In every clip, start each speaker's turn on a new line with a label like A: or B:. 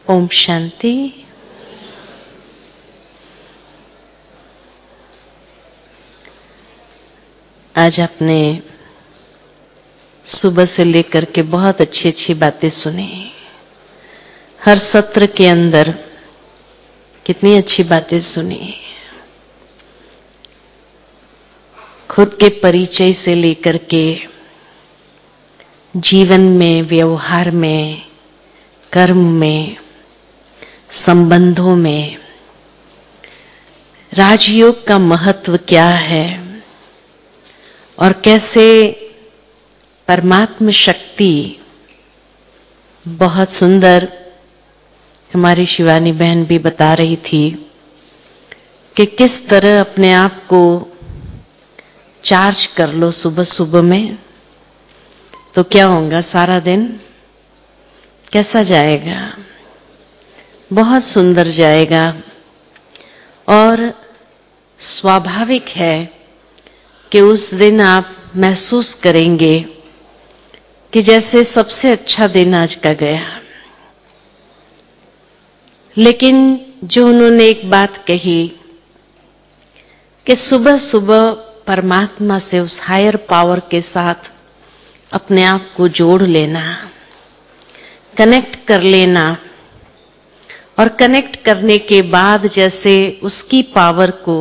A: ओम शांति। आज आपने सुबह से लेकर के बहुत अच्छी अच्छी बातें सुनी। हर सत्र के अंदर कितनी अच्छी बातें सुनी। खुद के परिचय से लेकर के जीवन में, व्यवहार में, कर्म में, संबंधों में राजयोग का महत्व क्या है और कैसे परमात्म शक्ति बहुत सुंदर हमारी शिवानी बहन भी बता रही थी कि किस तरह अपने आप को चार्ज कर लो सुबह सुबह में तो क्या होगा, सारा दिन कैसा जाएगा, बहुत सुंदर जाएगा। और स्वाभाविक है कि उस दिन आप महसूस करेंगे कि जैसे सबसे अच्छा दिन आज का गया। लेकिन जो उन्होंने एक बात कही कि सुबह सुबह परमात्मा से, उस हायर पावर के साथ अपने आप को जोड़ लेना, कनेक्ट कर लेना, और कनेक्ट करने के बाद जैसे उसकी पावर को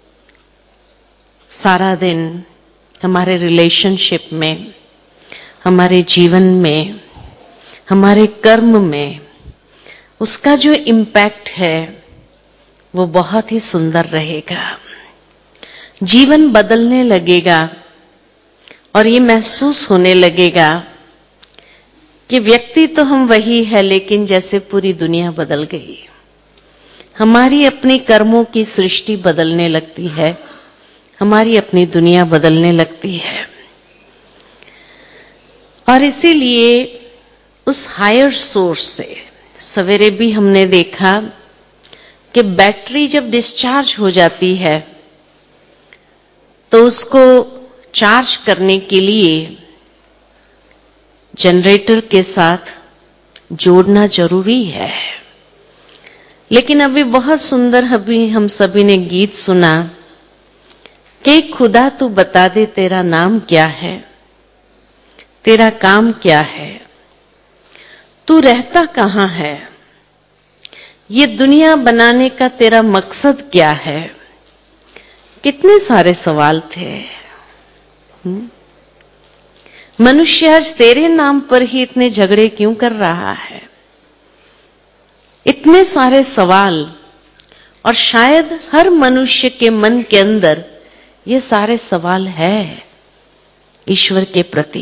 A: सारा दिन हमारे रिलेशनशिप में, हमारे जीवन में, हमारे कर्म में उसका जो इम्पैक्ट है वो बहुत ही सुंदर रहेगा। जीवन बदलने लगेगा और ये महसूस होने लगेगा कि व्यक्ति तो हम वही है, लेकिन जैसे पूरी दुनिया बदल गई। हमारी अपनी कर्मों की सृष्टि बदलने लगती है, हमारी अपनी दुनिया बदलने लगती है। और इसीलिए उस हायर सोर्स से सवेरे भी हमने देखा कि बैटरी जब डिस्चार्ज हो जाती है तो उसको चार्ज करने के लिए जनरेटर के साथ जोड़ना जरूरी है। लेकिन अभी बहुत सुंदर हम सभी ने गीत सुना कि खुदा तू बता दे तेरा नाम क्या है, तेरा काम क्या है, तू रहता कहां है, ये दुनिया बनाने का तेरा मकसद क्या है। कितने सारे सवाल थे। मनुष्य आज तेरे नाम पर ही इतने झगड़े क्यों कर रहा है। इतने सारे सवाल, और शायद हर मनुष्य के मन के अंदर ये सारे सवाल है ईश्वर के प्रति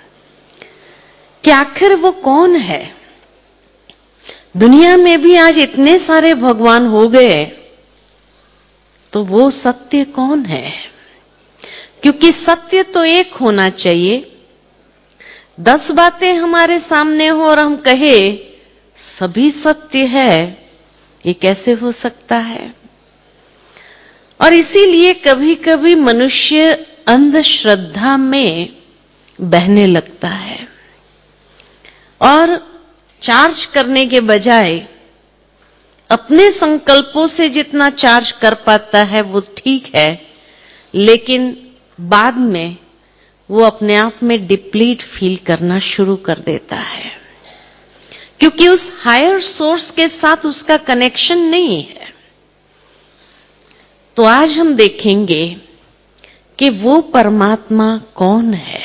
A: कि आखिर वो कौन है। दुनिया में भी आज इतने सारे भगवान हो गए तो वो सत्य कौन है। क्योंकि सत्य तो एक होना चाहिए। 10 बातें हमारे सामने हो और हम कहे सभी सत्य है, ये कैसे हो सकता है। और इसीलिए कभी कभी मनुष्य अंधश्रद्धा में बहने लगता है और चार्ज करने के बजाय अपने संकल्पों से जितना चार्ज कर पाता है वो ठीक है, लेकिन बाद में वो अपने आप में डिप्लीट फील करना शुरू कर देता है, क्योंकि उस हायर सोर्स के साथ उसका कनेक्शन नहीं है। तो आज हम देखेंगे कि वो परमात्मा कौन है।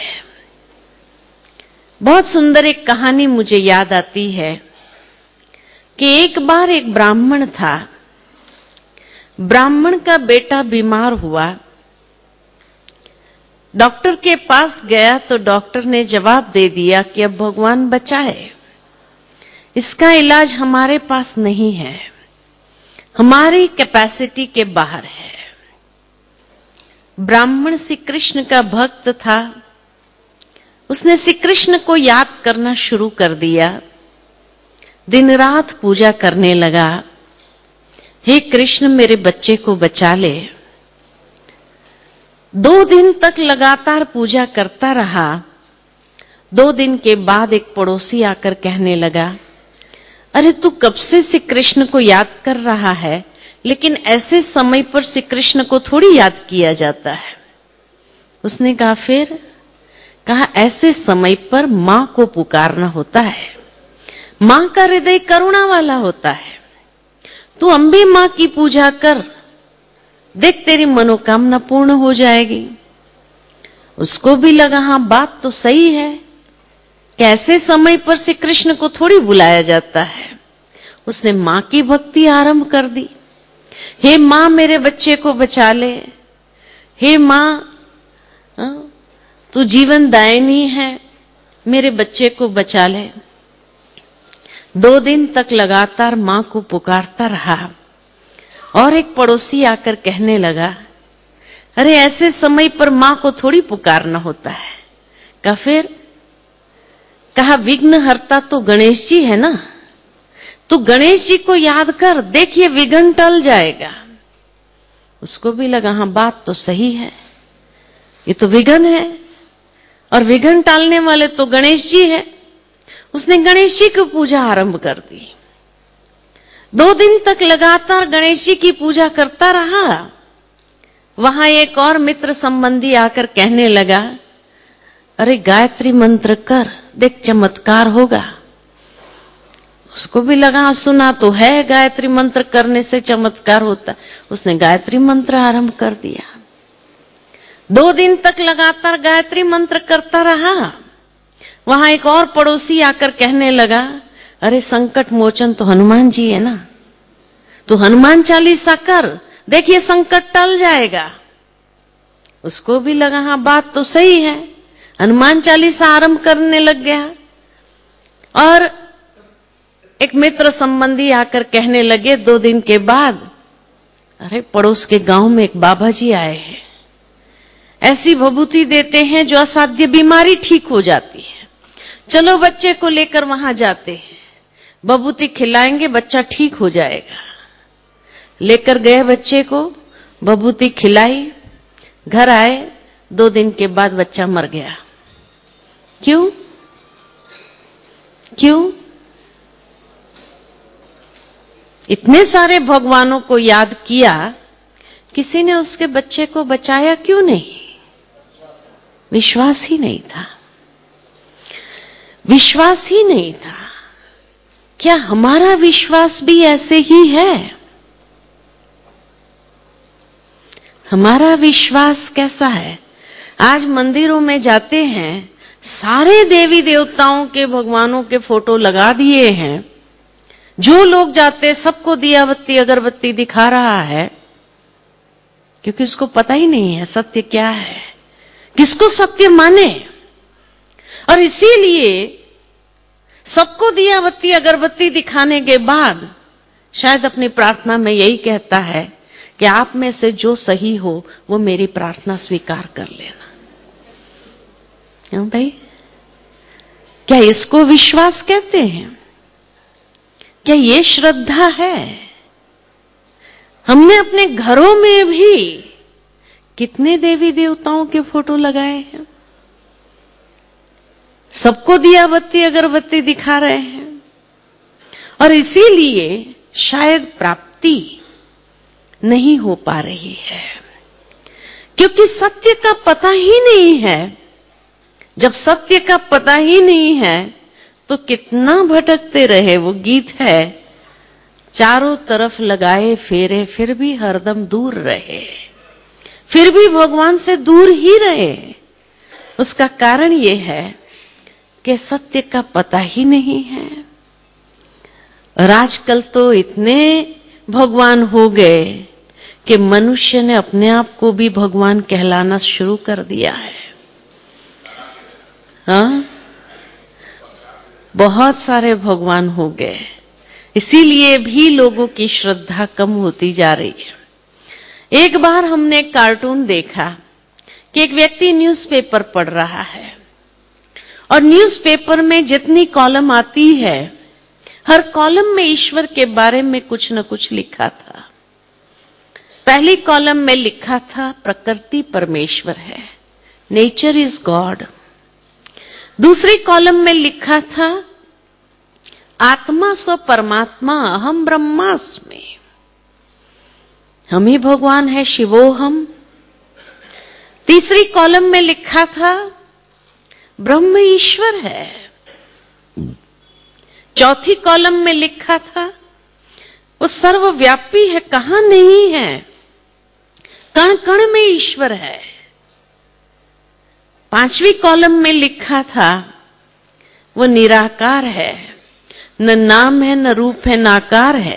A: बहुत सुंदर एक कहानी मुझे याद आती है कि एक बार एक ब्राह्मण था। ब्राह्मण का बेटा बीमार हुआ, डॉक्टर के पास गया तो डॉक्टर ने जवाब दे दिया कि अब भगवान बचाए, इसका इलाज हमारे पास नहीं है, हमारी कैपेसिटी के बाहर है। ब्राह्मण श्री कृष्ण का भक्त था। उसने श्री कृष्ण को याद करना शुरू कर दिया, दिन रात पूजा करने लगा, हे कृष्ण मेरे बच्चे को बचा ले। 2 दिन तक लगातार पूजा करता रहा। 2 दिन के बाद एक पड़ोसी आकर कहने लगा, अरे तू कब से श्री कृष्ण को याद कर रहा है, लेकिन ऐसे समय पर श्री कृष्ण को थोड़ी याद किया जाता है। उसने कहा फिर? कहा ऐसे समय पर मां को पुकारना होता है। मां का हृदय करुणा वाला होता है। तू अम्बे मां की पूजा कर, देख तेरी मनोकामना पूर्ण हो जाएगी। उसको भी लगा हां बात तो सही है, कैसे समय पर श्री कृष्ण को थोड़ी बुलाया जाता है। उसने मां की भक्ति आरंभ कर दी। हे मां मेरे बच्चे को बचा ले, हे मां तू जीवन दायिनी है, मेरे बच्चे को बचा ले। 2 दिन तक लगातार मां को पुकारता रहा और एक पड़ोसी आकर कहने लगा, अरे ऐसे समय पर मां को थोड़ी पुकारना होता है। कहा फिर? कहा विघ्नहर्ता तो गणेश जी है ना, तू गणेश जी को याद कर, देखिए विघ्न टल जाएगा। उसको भी लगा हां बात तो सही है, ये तो विघ्न है और विघ्न टालने वाले तो गणेश जी है। उसने गणेश जी की पूजा आरंभ कर दी। 2 दिन तक लगातार गणेश जी की पूजा करता रहा। वहां एक और मित्र संबंधी आकर कहने लगा, अरे गायत्री मंत्र कर, देख चमत्कार होगा। उसको भी लगा सुना तो है गायत्री मंत्र करने से चमत्कार होता। उसने गायत्री मंत्र आरंभ कर दिया। 2 दिन तक लगातार गायत्री मंत्र करता रहा। वहां एक और पड़ोसी आकर कहने लगा, अरे संकट मोचन तो हनुमान जी है ना, तू हनुमान चालीसा कर, देखिए संकट टल जाएगा। उसको भी लगा हां बात तो सही है, हनुमान चालीसा आरंभ करने लग गया। और एक मित्र संबंधी आकर कहने लगे 2 दिन के बाद, अरे पड़ोस के गांव में एक बाबा जी आए हैं, ऐसी विभूति देते हैं जो असाध्य बीमारी ठीक हो जाती है, चलो बच्चे को लेकर वहां जाते हैं, विभूति खिलाएंगे बच्चा ठीक हो जाएगा। लेकर गए बच्चे को, विभूति खिलाई, घर आए, 2 दिन के बाद बच्चा मर गया। क्यों? क्यों? इतने सारे भगवानों को याद किया, किसी ने उसके बच्चे को बचाया क्यों नहीं? विश्वास ही नहीं था। विश्वास ही नहीं था। क्या हमारा विश्वास भी ऐसे ही है? हमारा विश्वास कैसा है? आज मंदिरों में जाते हैं, सारे देवी देवताओं के भगवानों के फोटो लगा दिए हैं। जो लोग जाते सबको दिया बत्ती अगरबत्ती दिखा रहा है, क्योंकि उसको पता ही नहीं है सत्य क्या है, किसको सत्य माने। और इसीलिए सबको दिया बत्ती अगरबत्ती दिखाने के बाद शायद अपनी प्रार्थना में यही कहता है कि आप में से जो सही हो वो मेरी प्रार्थना स्वीकार कर लेना। क्यों भाई? क्या इसको विश्वास कहते हैं? क्या ये श्रद्धा है? हमने अपने घरों में भी कितने देवी देवताओं के फोटो लगाए हैं, सबको दिया बत्ती अगरबत्ती दिखा रहे हैं, और इसीलिए शायद प्राप्ति नहीं हो पा रही है, क्योंकि सत्य का पता ही नहीं है। जब सत्य का पता ही नहीं है तो कितना भटकते रहे। वो गीत है, चारों तरफ लगाए फेरे फिर भी हरदम दूर रहे, फिर भी भगवान से दूर ही रहे। उसका कारण ये है कि सत्य का पता ही नहीं है। और आजकल तो इतने भगवान हो गए कि मनुष्य ने अपने आप को भी भगवान कहलाना शुरू कर दिया है। हाँ, बहुत सारे भगवान हो गए, इसीलिए भी लोगों की श्रद्धा कम होती जा रही है। एक बार हमने एक कार्टून देखा कि एक व्यक्ति न्यूज़पेपर पढ़ रहा है, और न्यूज़पेपर में जितनी कॉलम आती है, हर कॉलम में ईश्वर के बारे में कुछ न कुछ लिखा था। पहली कॉलम में लिखा था प्रकृति परमेश्वर है, नेचर इज गॉड। दूसरी कॉलम में लिखा था आत्मा सो परमात्मा, अहम ब्रह्मास्मि। हम ही भगवान है, शिवोहम। तीसरी कॉलम में लिखा था ब्रह्म ईश्वर है। चौथी कॉलम में लिखा था वो सर्वव्यापी है, कहां नहीं है, कण कण में ईश्वर है। पांचवी कॉलम में लिखा था वो निराकार है, न नाम है, न रूप है, नाकार है।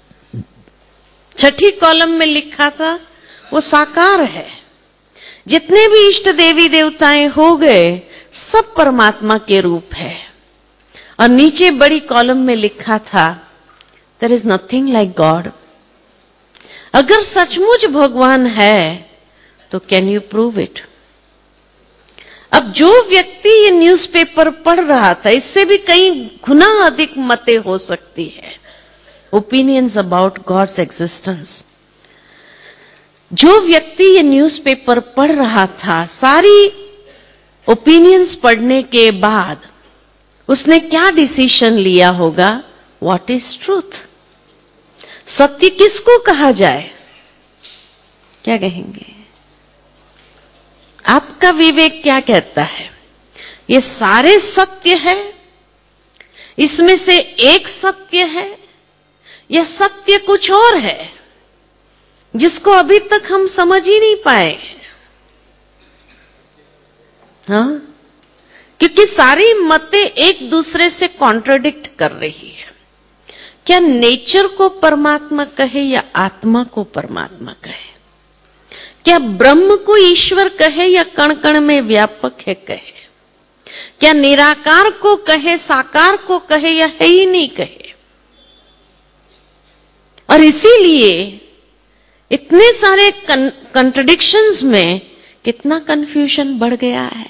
A: छठी कॉलम में लिखा था वो साकार है। जितने भी इष्ट देवी देवताएं हो गए सब परमात्मा के रूप है। और नीचे बड़ी कॉलम में लिखा था there is nothing like God. अगर सचमुच भगवान है तो कैन यू प्रूव इट? अब जो व्यक्ति ये न्यूज़पेपर पढ़ रहा था, इससे भी कई गुना अधिक मतें हो सकती है, ओपिनियंस अबाउट गॉड्स एग्जिस्टेंस। जो व्यक्ति ये न्यूज़पेपर पढ़ रहा था, सारी ओपिनियंस पढ़ने के बाद उसने क्या डिसीजन लिया होगा? What is truth? सत्य किसको कहा जाए? क्या कहेंगे? आपका विवेक क्या कहता है? ये सारे सत्य है, इसमें से एक सत्य है, या सत्य कुछ और है जिसको अभी तक हम समझ ही नहीं पाए? हाँ, क्योंकि सारी मतें एक दूसरे से कॉन्ट्रडिक्ट कर रही है। क्या नेचर को परमात्मा कहे या आत्मा को परमात्मा कहे? क्या ब्रह्म को ईश्वर कहे या कण कण में व्यापक है कहे? क्या निराकार को कहे, साकार को कहे, या है ही नहीं कहे? और इसीलिए इतने सारे कंट्रडिक्शंस में कितना कंफ्यूजन बढ़ गया है।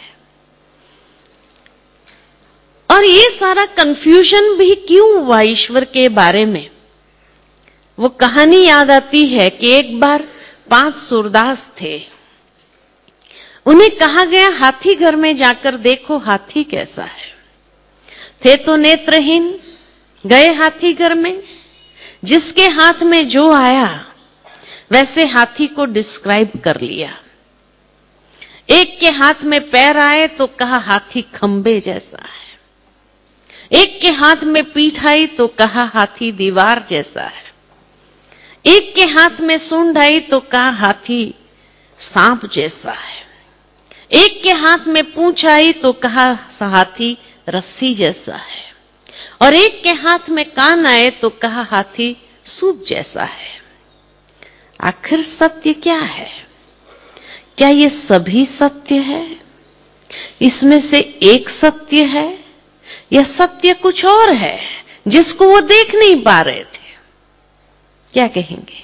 A: और ये सारा कंफ्यूजन भी क्यों हुआ ईश्वर के बारे में? वो कहानी याद आती है कि एक बार 5 सूरदास थे। उन्हें कहा गया हाथी घर में जाकर देखो हाथी कैसा है। थे तो नेत्रहीन, गए हाथी घर में, जिसके हाथ में जो आया वैसे हाथी को डिस्क्राइब कर लिया। एक के हाथ में पैर आए तो कहा हाथी खंबे जैसा है, एक के हाथ में पीठ आई तो कहा हाथी दीवार जैसा है, एक के हाथ में सूंड आई तो कहा हाथी सांप जैसा है, एक के हाथ में पूंछ आई तो कहा हाथी रस्सी जैसा है, और एक के हाथ में कान आए तो कहा हाथी सूप जैसा है। आखिर सत्य क्या है? क्या ये सभी सत्य है? इसमें से एक सत्य है या सत्य कुछ और है जिसको वो देख नहीं पा रहे थे? क्या कहेंगे?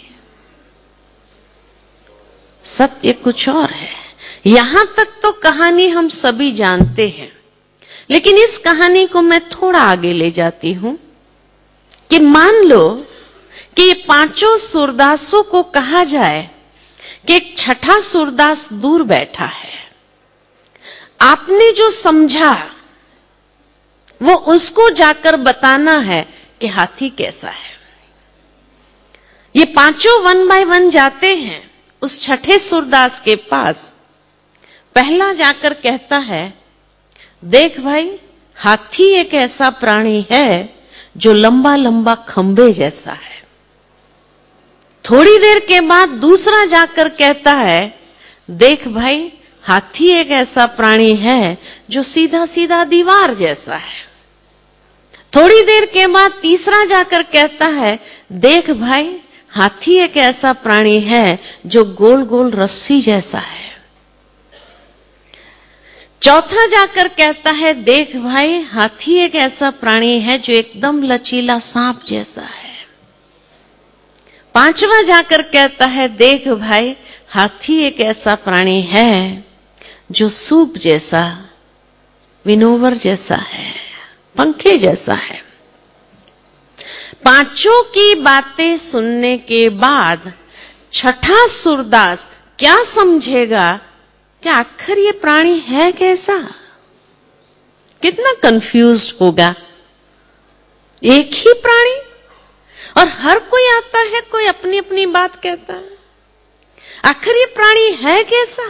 A: सत्य कुछ और है। यहां तक तो कहानी हम सभी जानते हैं, लेकिन इस कहानी को मैं थोड़ा आगे ले जाती हूं कि मान लो कि ये 5 सूरदासों को कहा जाए कि एक छठा सूरदास दूर बैठा है। आपने जो समझा वो उसको जाकर बताना है कि हाथी कैसा है। ये 5 वन बाय वन जाते हैं उस छठे सूरदास के पास। पहला जाकर कहता है, देख भाई, हाथी एक ऐसा प्राणी है जो लंबा लंबा खंबे जैसा है। थोड़ी देर के बाद दूसरा जाकर कहता है, देख भाई, हाथी एक ऐसा प्राणी है जो सीधा सीधा दीवार जैसा है। थोड़ी देर के बाद तीसरा जाकर कहता है, देख भाई, हाथी एक ऐसा प्राणी है जो गोल गोल रस्सी जैसा है। चौथा जाकर कहता है, देख भाई, हाथी एक ऐसा प्राणी है जो एकदम लचीला सांप जैसा है। पांचवा जाकर कहता है, देख भाई, हाथी एक ऐसा प्राणी है जो सूप जैसा, विनोवर जैसा है, पंखे जैसा है। 5 की बातें सुनने के बाद छठा सूरदास क्या समझेगा कि आखिर ये प्राणी है कैसा? कितना कंफ्यूज्ड होगा। एक ही प्राणी, और हर कोई आता है, कोई अपनी अपनी बात कहता है। आखिर ये प्राणी है कैसा?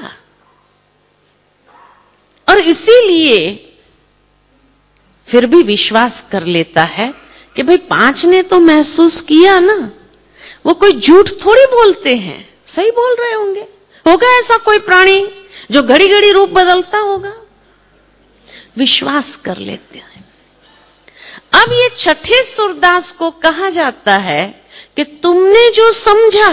A: और इसीलिए फिर भी विश्वास कर लेता है कि भाई 5 ने तो महसूस किया ना, वो कोई झूठ थोड़ी बोलते हैं, सही बोल रहे होंगे। होगा ऐसा कोई प्राणी जो घड़ी घड़ी रूप बदलता होगा? विश्वास कर लेते हैं। अब ये छठे सूरदास को कहा जाता है कि तुमने जो समझा,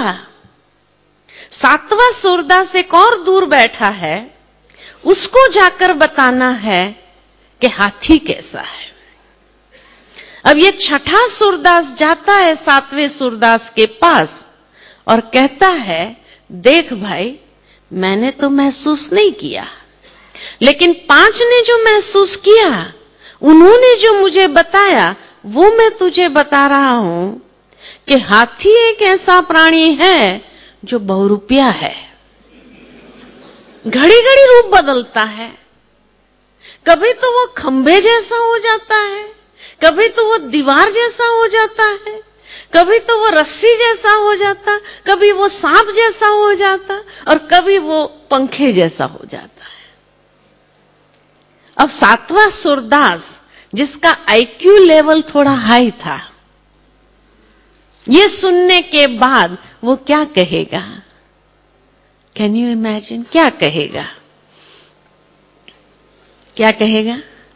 A: 7वां सूरदास एक और दूर बैठा है, उसको जाकर बताना है कि हाथी कैसा है। अब ये छठा सूरदास जाता है 7वें सूरदास के पास और कहता है, देख भाई, मैंने तो महसूस नहीं किया, लेकिन 5 ने जो महसूस किया, उन्होंने जो मुझे बताया, वो मैं तुझे बता रहा हूं कि हाथी एक ऐसा प्राणी है जो बहुरूपिया है, घड़ी घड़ी रूप बदलता है। कभी तो वो खंभे जैसा हो जाता है, कभी तो वो दीवार जैसा हो जाता है, कभी तो वो रस्सी जैसा हो जाता, कभी वो सांप जैसा हो जाता, और कभी वो पंखे जैसा हो जाता है। अब 7वां सूरदास, जिसका आईक्यू लेवल थोड़ा हाई था, ये सुनने के बाद वो क्या कहेगा? Can you imagine? क्या कहेगा? क्या कहेगा?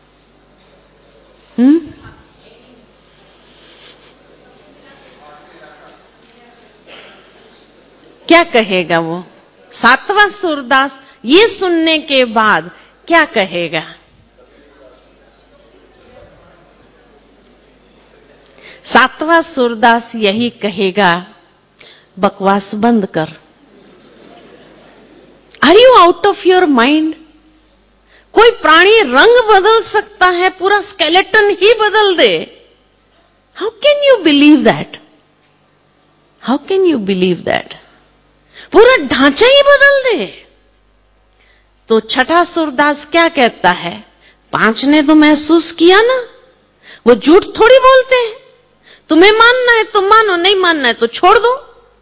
A: क्या कहेगा वो? 7वां सूरदास ये सुनने के बाद क्या कहेगा? सातवां सूरदास यही कहेगा, बकवास बंद कर। Are you out of your mind? कोई प्राणी रंग बदल सकता है, पूरा स्केलेटन ही बदल दे। How can you believe that? How can you believe that? पूरा ढांचा ही बदल दे। तो छठा सूरदास क्या कहता है? 5 ने तो महसूस किया ना, वो झूठ थोड़ी बोलते हैं। तुम्हें मानना है तो मानो, नहीं मानना है तो छोड़ दो।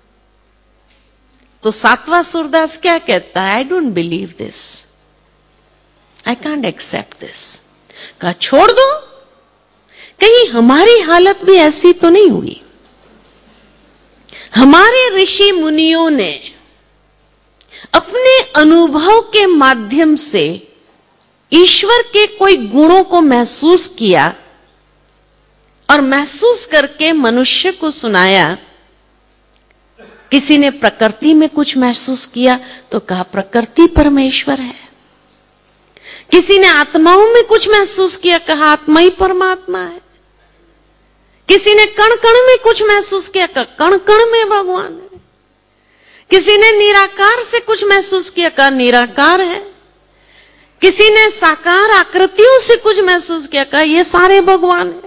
A: तो 7वां सूरदास क्या कहता है? I don't believe this, I can't accept this. कहा छोड़ दो, कहीं हमारी हालत भी ऐसी तो नहीं हुई। हमारे ऋषि मुनियों ने अपने अनुभव के माध्यम से ईश्वर के कोई गुणों को महसूस किया और महसूस करके मनुष्य को सुनाया। किसी ने प्रकृति में कुछ महसूस किया तो कहा प्रकृति परमेश्वर है। किसी ने आत्माओं में कुछ महसूस किया, कहा आत्मा ही परमात्मा है। किसी ने कण कण में कुछ महसूस किया, कहा कण कण में भगवान है। किसी ने निराकार से कुछ महसूस किया, कहा निराकार है। किसी ने साकार आकृतियों से कुछ महसूस किया, कहा ये सारे भगवान है।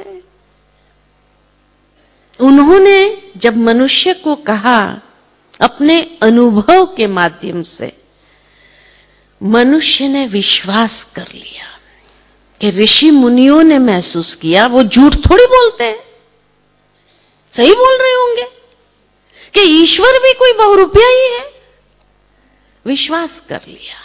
A: उन्होंने जब मनुष्य को कहा अपने अनुभव के माध्यम से, मनुष्य ने विश्वास कर लिया कि ऋषि मुनियों ने महसूस किया, वो झूठ थोड़ी बोलते हैं, सही बोल रहे होंगे कि ईश्वर भी कोई बहुरूपिया ही है। विश्वास कर लिया।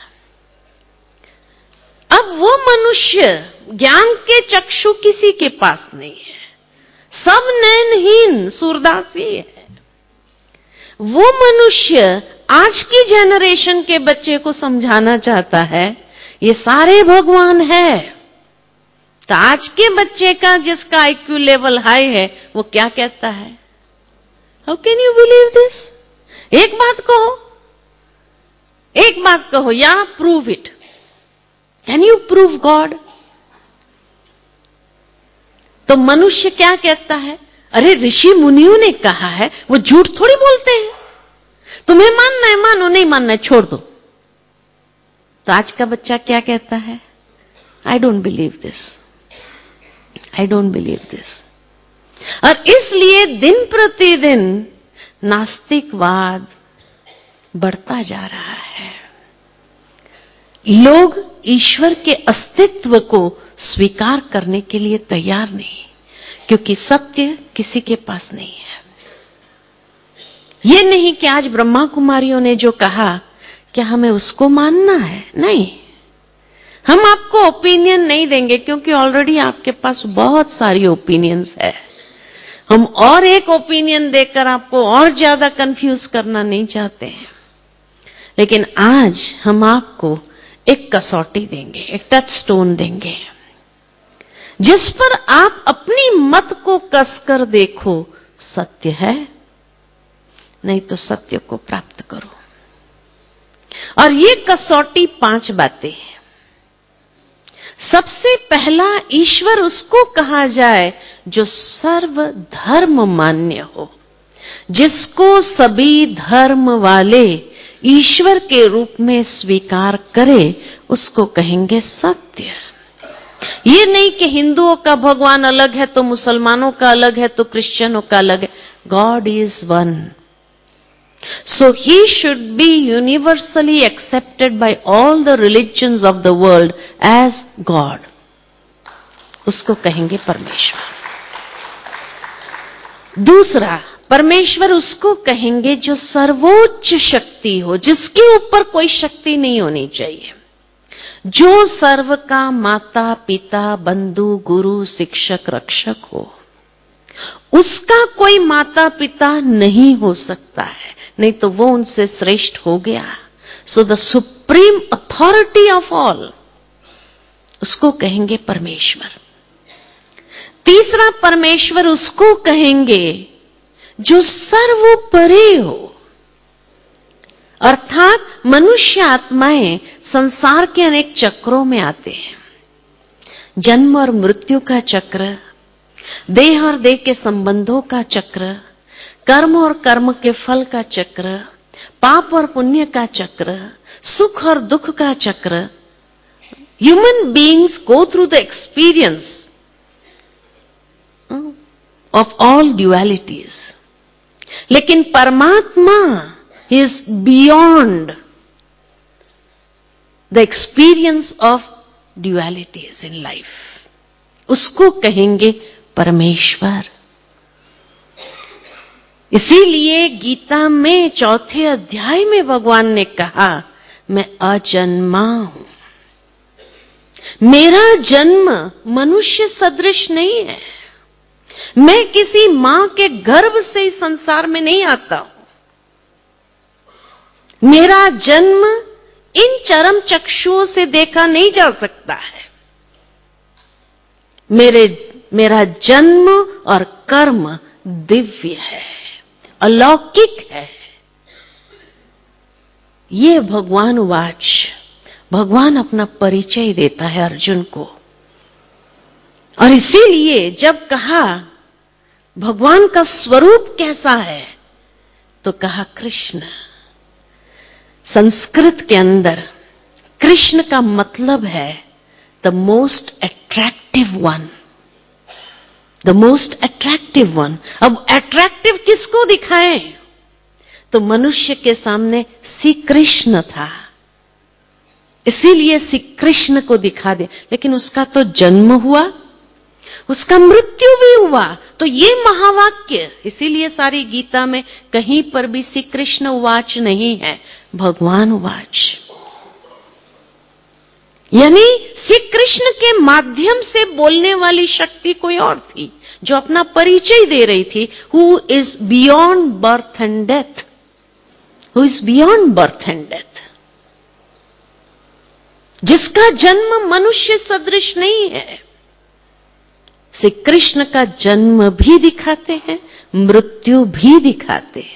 A: अब वो मनुष्य, ज्ञान के चक्षु किसी के पास नहीं है, सब नयनहीन सूरदास ही है। वो मनुष्य आज की जनरेशन के बच्चे को समझाना चाहता है ये सारे भगवान है। तो आज के बच्चे का जिसका आईक्यू लेवल हाई है, वो क्या कहता है? How can you believe this? एक बात कहो, एक बात कहो, या prove it. Can you prove God? तो मनुष्य क्या कहता है? अरे ऋषि मुनियों ने कहा है, वो झूठ थोड़ी बोलते हैं। तुम्हें मानना है मानो, नहीं मानना है छोड़ दो। तो आज का बच्चा क्या कहता है? I don't believe this, I don't believe this. और इसलिए दिन प्रतिदिन नास्तिकवाद बढ़ता जा रहा है। लोग ईश्वर के अस्तित्व को स्वीकार करने के लिए तैयार नहीं, क्योंकि सत्य किसी के पास नहीं है। ये नहीं कि आज ब्रह्मा कुमारियों ने जो कहा क्या हमें उसको मानना है, नहीं। हम आपको ओपिनियन नहीं देंगे क्योंकि ऑलरेडी आपके पास बहुत सारी ओपिनियंस है। हम और एक ओपिनियन देकर आपको और ज्यादा कंफ्यूज करना नहीं चाहते हैं। लेकिन आज हम आपको एक कसौटी देंगे, एक टच स्टोन देंगे, जिस पर आप अपनी मत को कसकर देखो सत्य है, नहीं तो सत्य को प्राप्त करो। और ये कसौटी 5 बातें हैं। सबसे पहला, ईश्वर उसको कहा जाए जो सर्व धर्म मान्य हो, जिसको सभी धर्म वाले ईश्वर के रूप में स्वीकार करे, उसको कहेंगे सत्य। ये नहीं कि हिंदुओं का भगवान अलग है तो मुसलमानों का अलग है तो क्रिश्चियनों का अलग है। God is one, so he should be universally accepted by all the religions of the world as God. उसको कहेंगे परमेश्वर। दूसरा, परमेश्वर उसको कहेंगे जो सर्वोच्च शक्ति हो, जिसके ऊपर कोई शक्ति नहीं होनी चाहिए, जो सर्व का माता पिता बंधु गुरु शिक्षक रक्षक हो। उसका कोई माता पिता नहीं हो सकता है, नहीं तो वो उनसे श्रेष्ठ हो गया। So the supreme authority of all, उसको कहेंगे परमेश्वर। तीसरा, परमेश्वर उसको कहेंगे जो सर्वोपरि हो, अर्थात मनुष्य आत्माएं संसार के अनेक चक्रों में आते हैं। जन्म और मृत्यु का चक्र, देह और देह के संबंधों का चक्र, कर्म और कर्म के फल का चक्र, पाप और पुण्य का चक्र, सुख और दुख का चक्र। Human beings go through the experience of all dualities, लेकिन परमात्मा is beyond the experience of dualities in life. उसको कहेंगे परमेश्वर। इसीलिए गीता में 4 अध्याय में भगवान ने कहा, मैं अजन्मा हूं, मेरा जन्म मनुष्य सदृश नहीं है, मैं किसी मां के गर्भ से इस संसार में नहीं आता हूं, मेरा जन्म इन चरम चक्षुओं से देखा नहीं जा सकता है, मेरा जन्म और कर्म दिव्य है, अलौकिक है। ये भगवान वाच, भगवान अपना परिचय देता है अर्जुन को। और इसीलिए जब कहा भगवान का स्वरूप कैसा है, तो कहा कृष्ण। संस्कृत के अंदर कृष्ण का मतलब है the most attractive one, the most attractive one. अब अट्रैक्टिव किसको दिखाएं? तो मनुष्य के सामने श्री कृष्ण था, इसीलिए श्री कृष्ण को दिखा दे। लेकिन उसका तो जन्म हुआ, उसका मृत्यु भी हुआ। तो ये महावाक्य, इसीलिए सारी गीता में कहीं पर भी श्री कृष्ण उवाच नहीं है, भगवान उवाच। यानी श्री कृष्ण के माध्यम से बोलने वाली शक्ति कोई और थी, जो अपना परिचय दे रही थी। Who is beyond birth and death, who is beyond birth and death, जिसका जन्म मनुष्य सदृश नहीं है। श्री कृष्ण का जन्म भी दिखाते हैं, मृत्यु भी दिखाते हैं।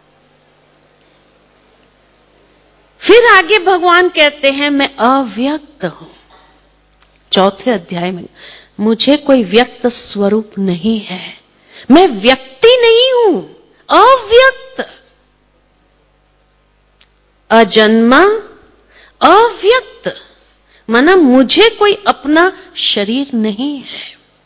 A: फिर आगे भगवान कहते हैं मैं अव्यक्त हूं। 4 अध्याय में, मुझे कोई व्यक्त स्वरूप नहीं है, मैं व्यक्ति नहीं हूं, अव्यक्त, अजन्मा, अव्यक्त, माना मुझे कोई अपना शरीर नहीं है।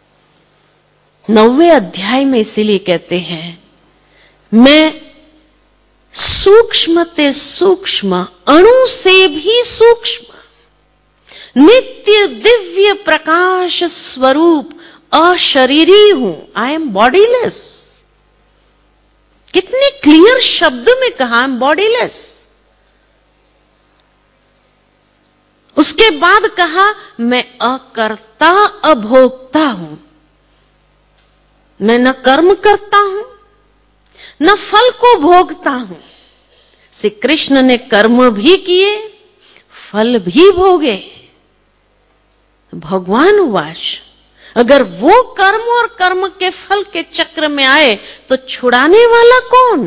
A: 9वें अध्याय में इसीलिए कहते हैं मैं सूक्ष्मते सूक्ष्म, अणु से भी सूक्ष्म, नित्य दिव्य प्रकाश स्वरूप अशरीरी हूं, आई एम बॉडीलेस। कितने क्लियर शब्द में कहा, आई एम बॉडीलेस। उसके बाद कहा मैं अकर्ता अभोक्ता हूं, मैं न कर्म करता हूं न फल को भोगता हूं। श्री कृष्ण ने कर्म भी किए, फल भी भोगे। भगवान उवाच, अगर वो कर्म और कर्म के फल के चक्र में आए तो छुड़ाने वाला कौन?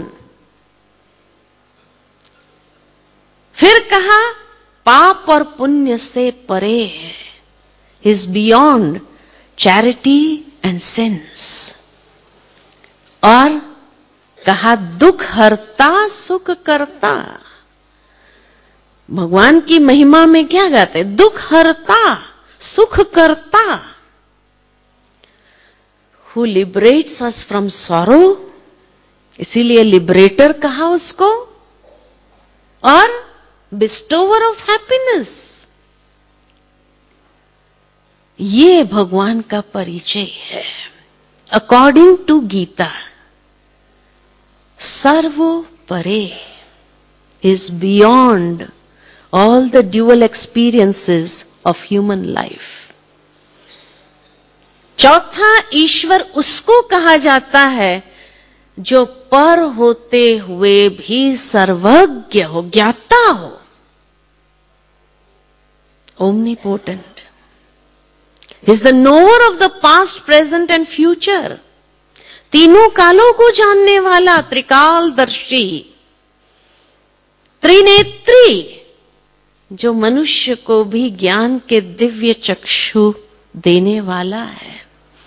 A: फिर कहा पाप और पुण्य से परे है, is beyond charity and sins. और कहा दुख हरता सुख करता। भगवान की महिमा में क्या गाते? दुख हरता सुख करता। Who liberates us from sorrow, इसीलिए लिबरेटर कहा उसको, और बिस्टोवर ऑफ हैप्पीनेस। ये भगवान का परिचय है। अकॉर्डिंग टू गीता, सर्वोपरे is beyond all the dual experiences of human life. चौथा ईश्वर उसको कहा जाता है जो पर होते हुए भी सर्वज्ञ हो, ज्ञाता हो, omnipotent. He is the knower of the past, present and future. तीनों कालों को जानने वाला, त्रिकालदर्शी, त्रिनेत्री, जो मनुष्य को भी ज्ञान के दिव्य चक्षु देने वाला है।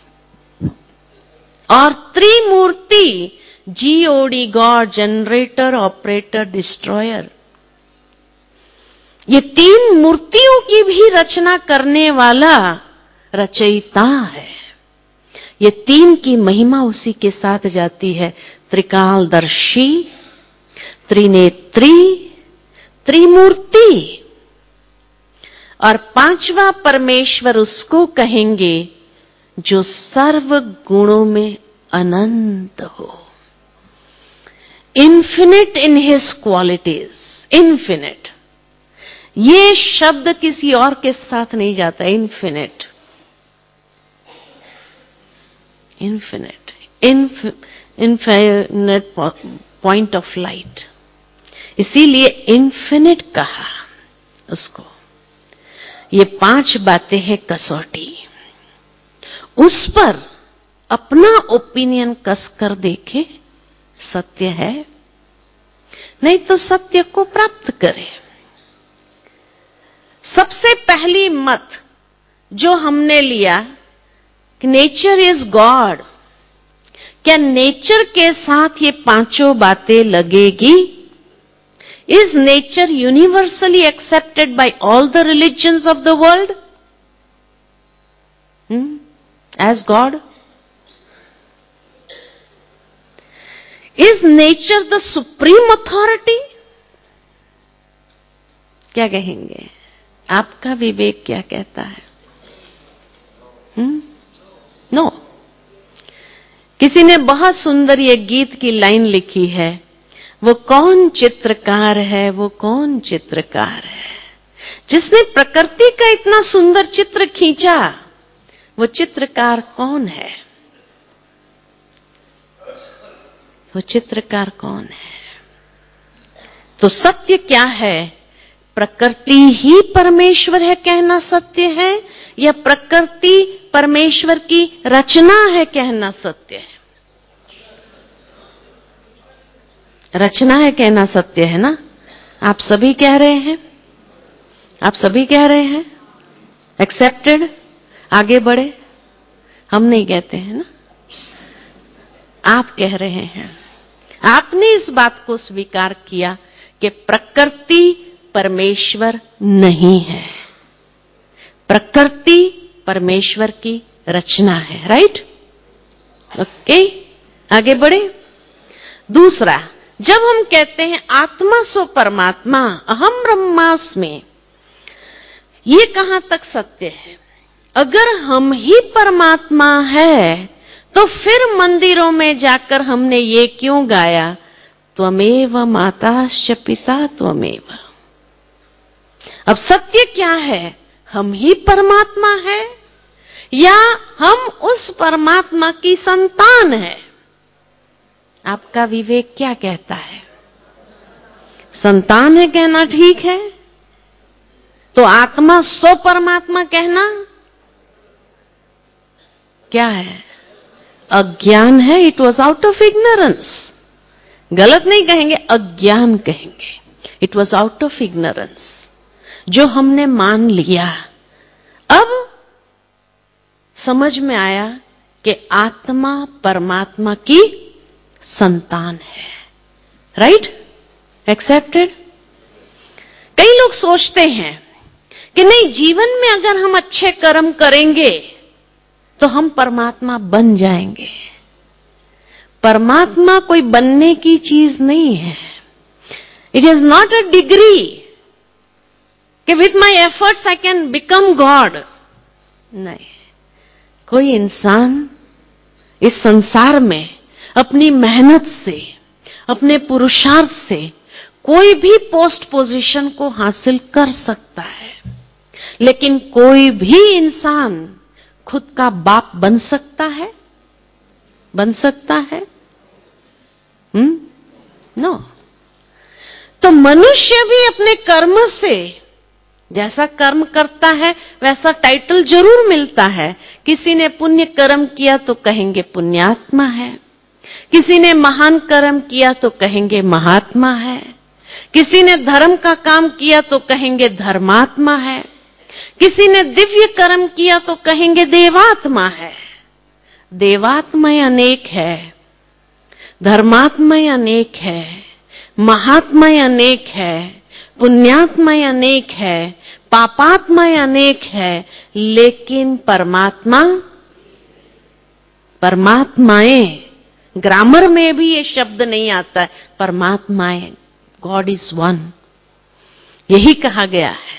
A: और Trimurti, G O D God, generator, operator, destroyer. ये तीन मूर्तियों की भी रचना करने वाला रचयिता है। ये तीन की महिमा उसी के साथ जाती है, त्रिकालदर्शी, त्रिनेत्री, त्रिमूर्ति। और पांचवा परमेश्वर उसको कहेंगे जो सर्व गुणों में अनंत हो, infinite in his qualities. Infinite, ये शब्द किसी और के साथ नहीं जाता। Infinite, infinite, infinite point of light, इसीलिए इन्फिनिट कहा उसको। ये पांच बातें हैं कसौटी, उस पर अपना ओपिनियन कस कर देखे, सत्य है, नहीं तो सत्य को प्राप्त करे। सबसे पहली मत जो हमने लिया कि नेचर इज गॉड, क्या नेचर के साथ ये पांचों बातें लगेगी? Is nature universally accepted by all the religions of the world? As God? Is nature the supreme authority? क्या कहेंगे? आपका विवेक क्या कहता है? नो। किसी ने बहुत सुंदर ये गीत की लाइन लिखी है, वो कौन चित्रकार है, वो कौन चित्रकार है जिसने प्रकृति का इतना सुंदर चित्र खींचा, वो चित्रकार कौन है? वो चित्रकार कौन है? तो सत्य क्या है? प्रकृति ही परमेश्वर है कहना सत्य है, या प्रकृति परमेश्वर की रचना है कहना सत्य है? रचना है कहना सत्य है ना? आप सभी कह रहे हैं, आप सभी कह रहे हैं एक्सेप्टेड, आगे बढ़े। हम नहीं कहते हैं ना, आप कह रहे हैं। आपने इस बात को स्वीकार किया कि प्रकृति परमेश्वर नहीं है, प्रकृति परमेश्वर की रचना है। राइट? ओके, आगे बढ़े। दूसरा, जब हम कहते हैं आत्मा सो परमात्मा, अहम ब्रह्मास्मि, ये कहां तक सत्य है? अगर हम ही परमात्मा है तो फिर मंदिरों में जाकर हमने ये क्यों गाया, त्वमेव माताश्च पिता त्वमेव। अब सत्य क्या है, हम ही परमात्मा है या हम उस परमात्मा की संतान है? आपका विवेक क्या कहता है? संतान है कहना ठीक है, तो आत्मा सो परमात्मा कहना क्या है? अज्ञान है। It was out of ignorance. गलत नहीं कहेंगे, अज्ञान कहेंगे। It was out of ignorance, जो हमने मान लिया। अब समझ में आया कि आत्मा परमात्मा की संतान है। राइट? एक्सेप्टेड? कई लोग सोचते हैं कि नहीं, जीवन में अगर हम अच्छे कर्म करेंगे तो हम परमात्मा बन जाएंगे। परमात्मा कोई बनने की चीज नहीं है। It is not a degree कि with my efforts I can become God. नहीं, कोई इंसान इस संसार में अपनी मेहनत से, अपने पुरुषार्थ से कोई भी पोस्ट पोजीशन को हासिल कर सकता है, लेकिन कोई भी इंसान खुद का बाप बन सकता है? बन सकता है? नो। तो मनुष्य भी अपने कर्म से, जैसा कर्म करता है वैसा टाइटल जरूर मिलता है। किसी ने पुण्य कर्म किया तो कहेंगे पुण्यात्मा है, किसी ने महान कर्म किया तो कहेंगे महात्मा है, किसी ने धर्म का काम किया तो कहेंगे धर्मात्मा है, किसी ने दिव्य कर्म किया तो कहेंगे देवात्मा है। देवात्मा अनेक है, धर्मात्मा अनेक है, महात्मा अनेक है, पुण्यात्मा अनेक है, पापात्मा अनेक है, लेकिन परमात्माएं, ग्रामर में भी ये शब्द नहीं आता है, परमात्माएं, गॉड इज वन, यही कहा गया है।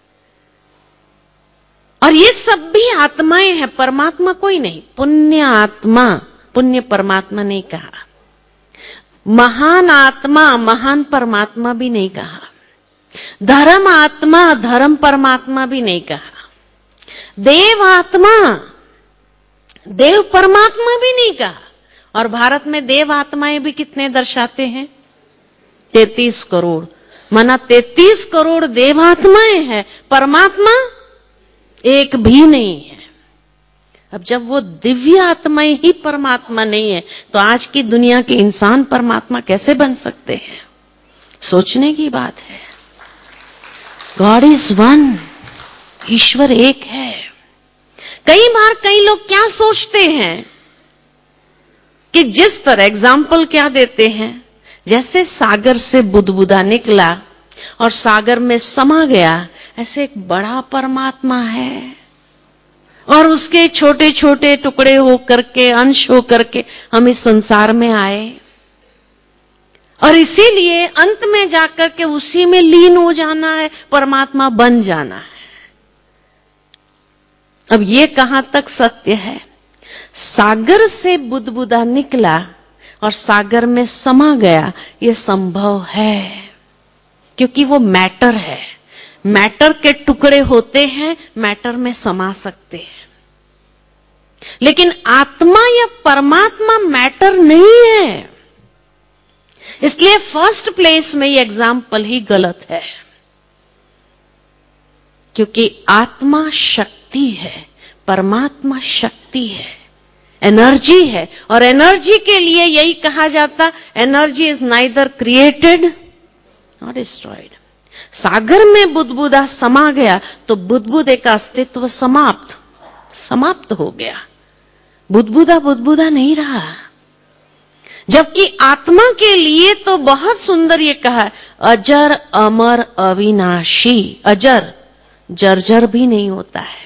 A: और ये सब भी आत्माएं हैं, परमात्मा कोई नहीं। पुण्य आत्मा, पुण्य परमात्मा नहीं कहा। महान आत्मा, महान परमात्मा भी नहीं कहा। धर्म आत्मा, धर्म परमात्मा भी नहीं कहा। देव आत्मा, देव परमात्मा भी नहीं कहा। और भारत में देव आत्माएं भी कितने दर्शाते हैं? 33 करोड़। माना 33 करोड़ देवात्माएं हैं, परमात्मा एक भी नहीं है। अब जब वो दिव्य आत्माएं ही परमात्मा नहीं है, तो आज की दुनिया के इंसान परमात्मा कैसे बन सकते हैं? सोचने की बात है। गॉड इज वन, ईश्वर एक है। कई बार कई लोग क्या सोचते हैं कि जिस तरह, एग्जाम्पल क्या देते हैं, जैसे सागर से बुदबुदा निकला और सागर में समा गया, ऐसे एक बड़ा परमात्मा है और उसके छोटे छोटे टुकड़े होकर के, अंश होकर के हम इस संसार में आए, और इसीलिए अंत में जाकर के उसी में लीन हो जाना है, परमात्मा बन जाना है। अब ये कहां तक सत्य है? सागर से बुदबुदा निकला और सागर में समा गया, ये संभव है, क्योंकि वो मैटर है। मैटर के टुकड़े होते हैं, मैटर में समा सकते हैं। लेकिन आत्मा या परमात्मा मैटर नहीं है। इसलिए फर्स्ट प्लेस में ये एग्जाम्पल ही गलत है, क्योंकि आत्मा शक्ति है, परमात्मा शक्ति है, एनर्जी है। और एनर्जी के लिए यही कहा जाता, energy is neither created not destroyed. सागर में बुदबुदा समा गया तो बुदबुदे का अस्तित्व समाप्त हो गया। बुदबुदा बुदबुदा नहीं रहा। जबकि आत्मा के लिए तो बहुत सुंदर ये कहा, अजर अमर अविनाशी। अजर, जर्जर भी नहीं होता है।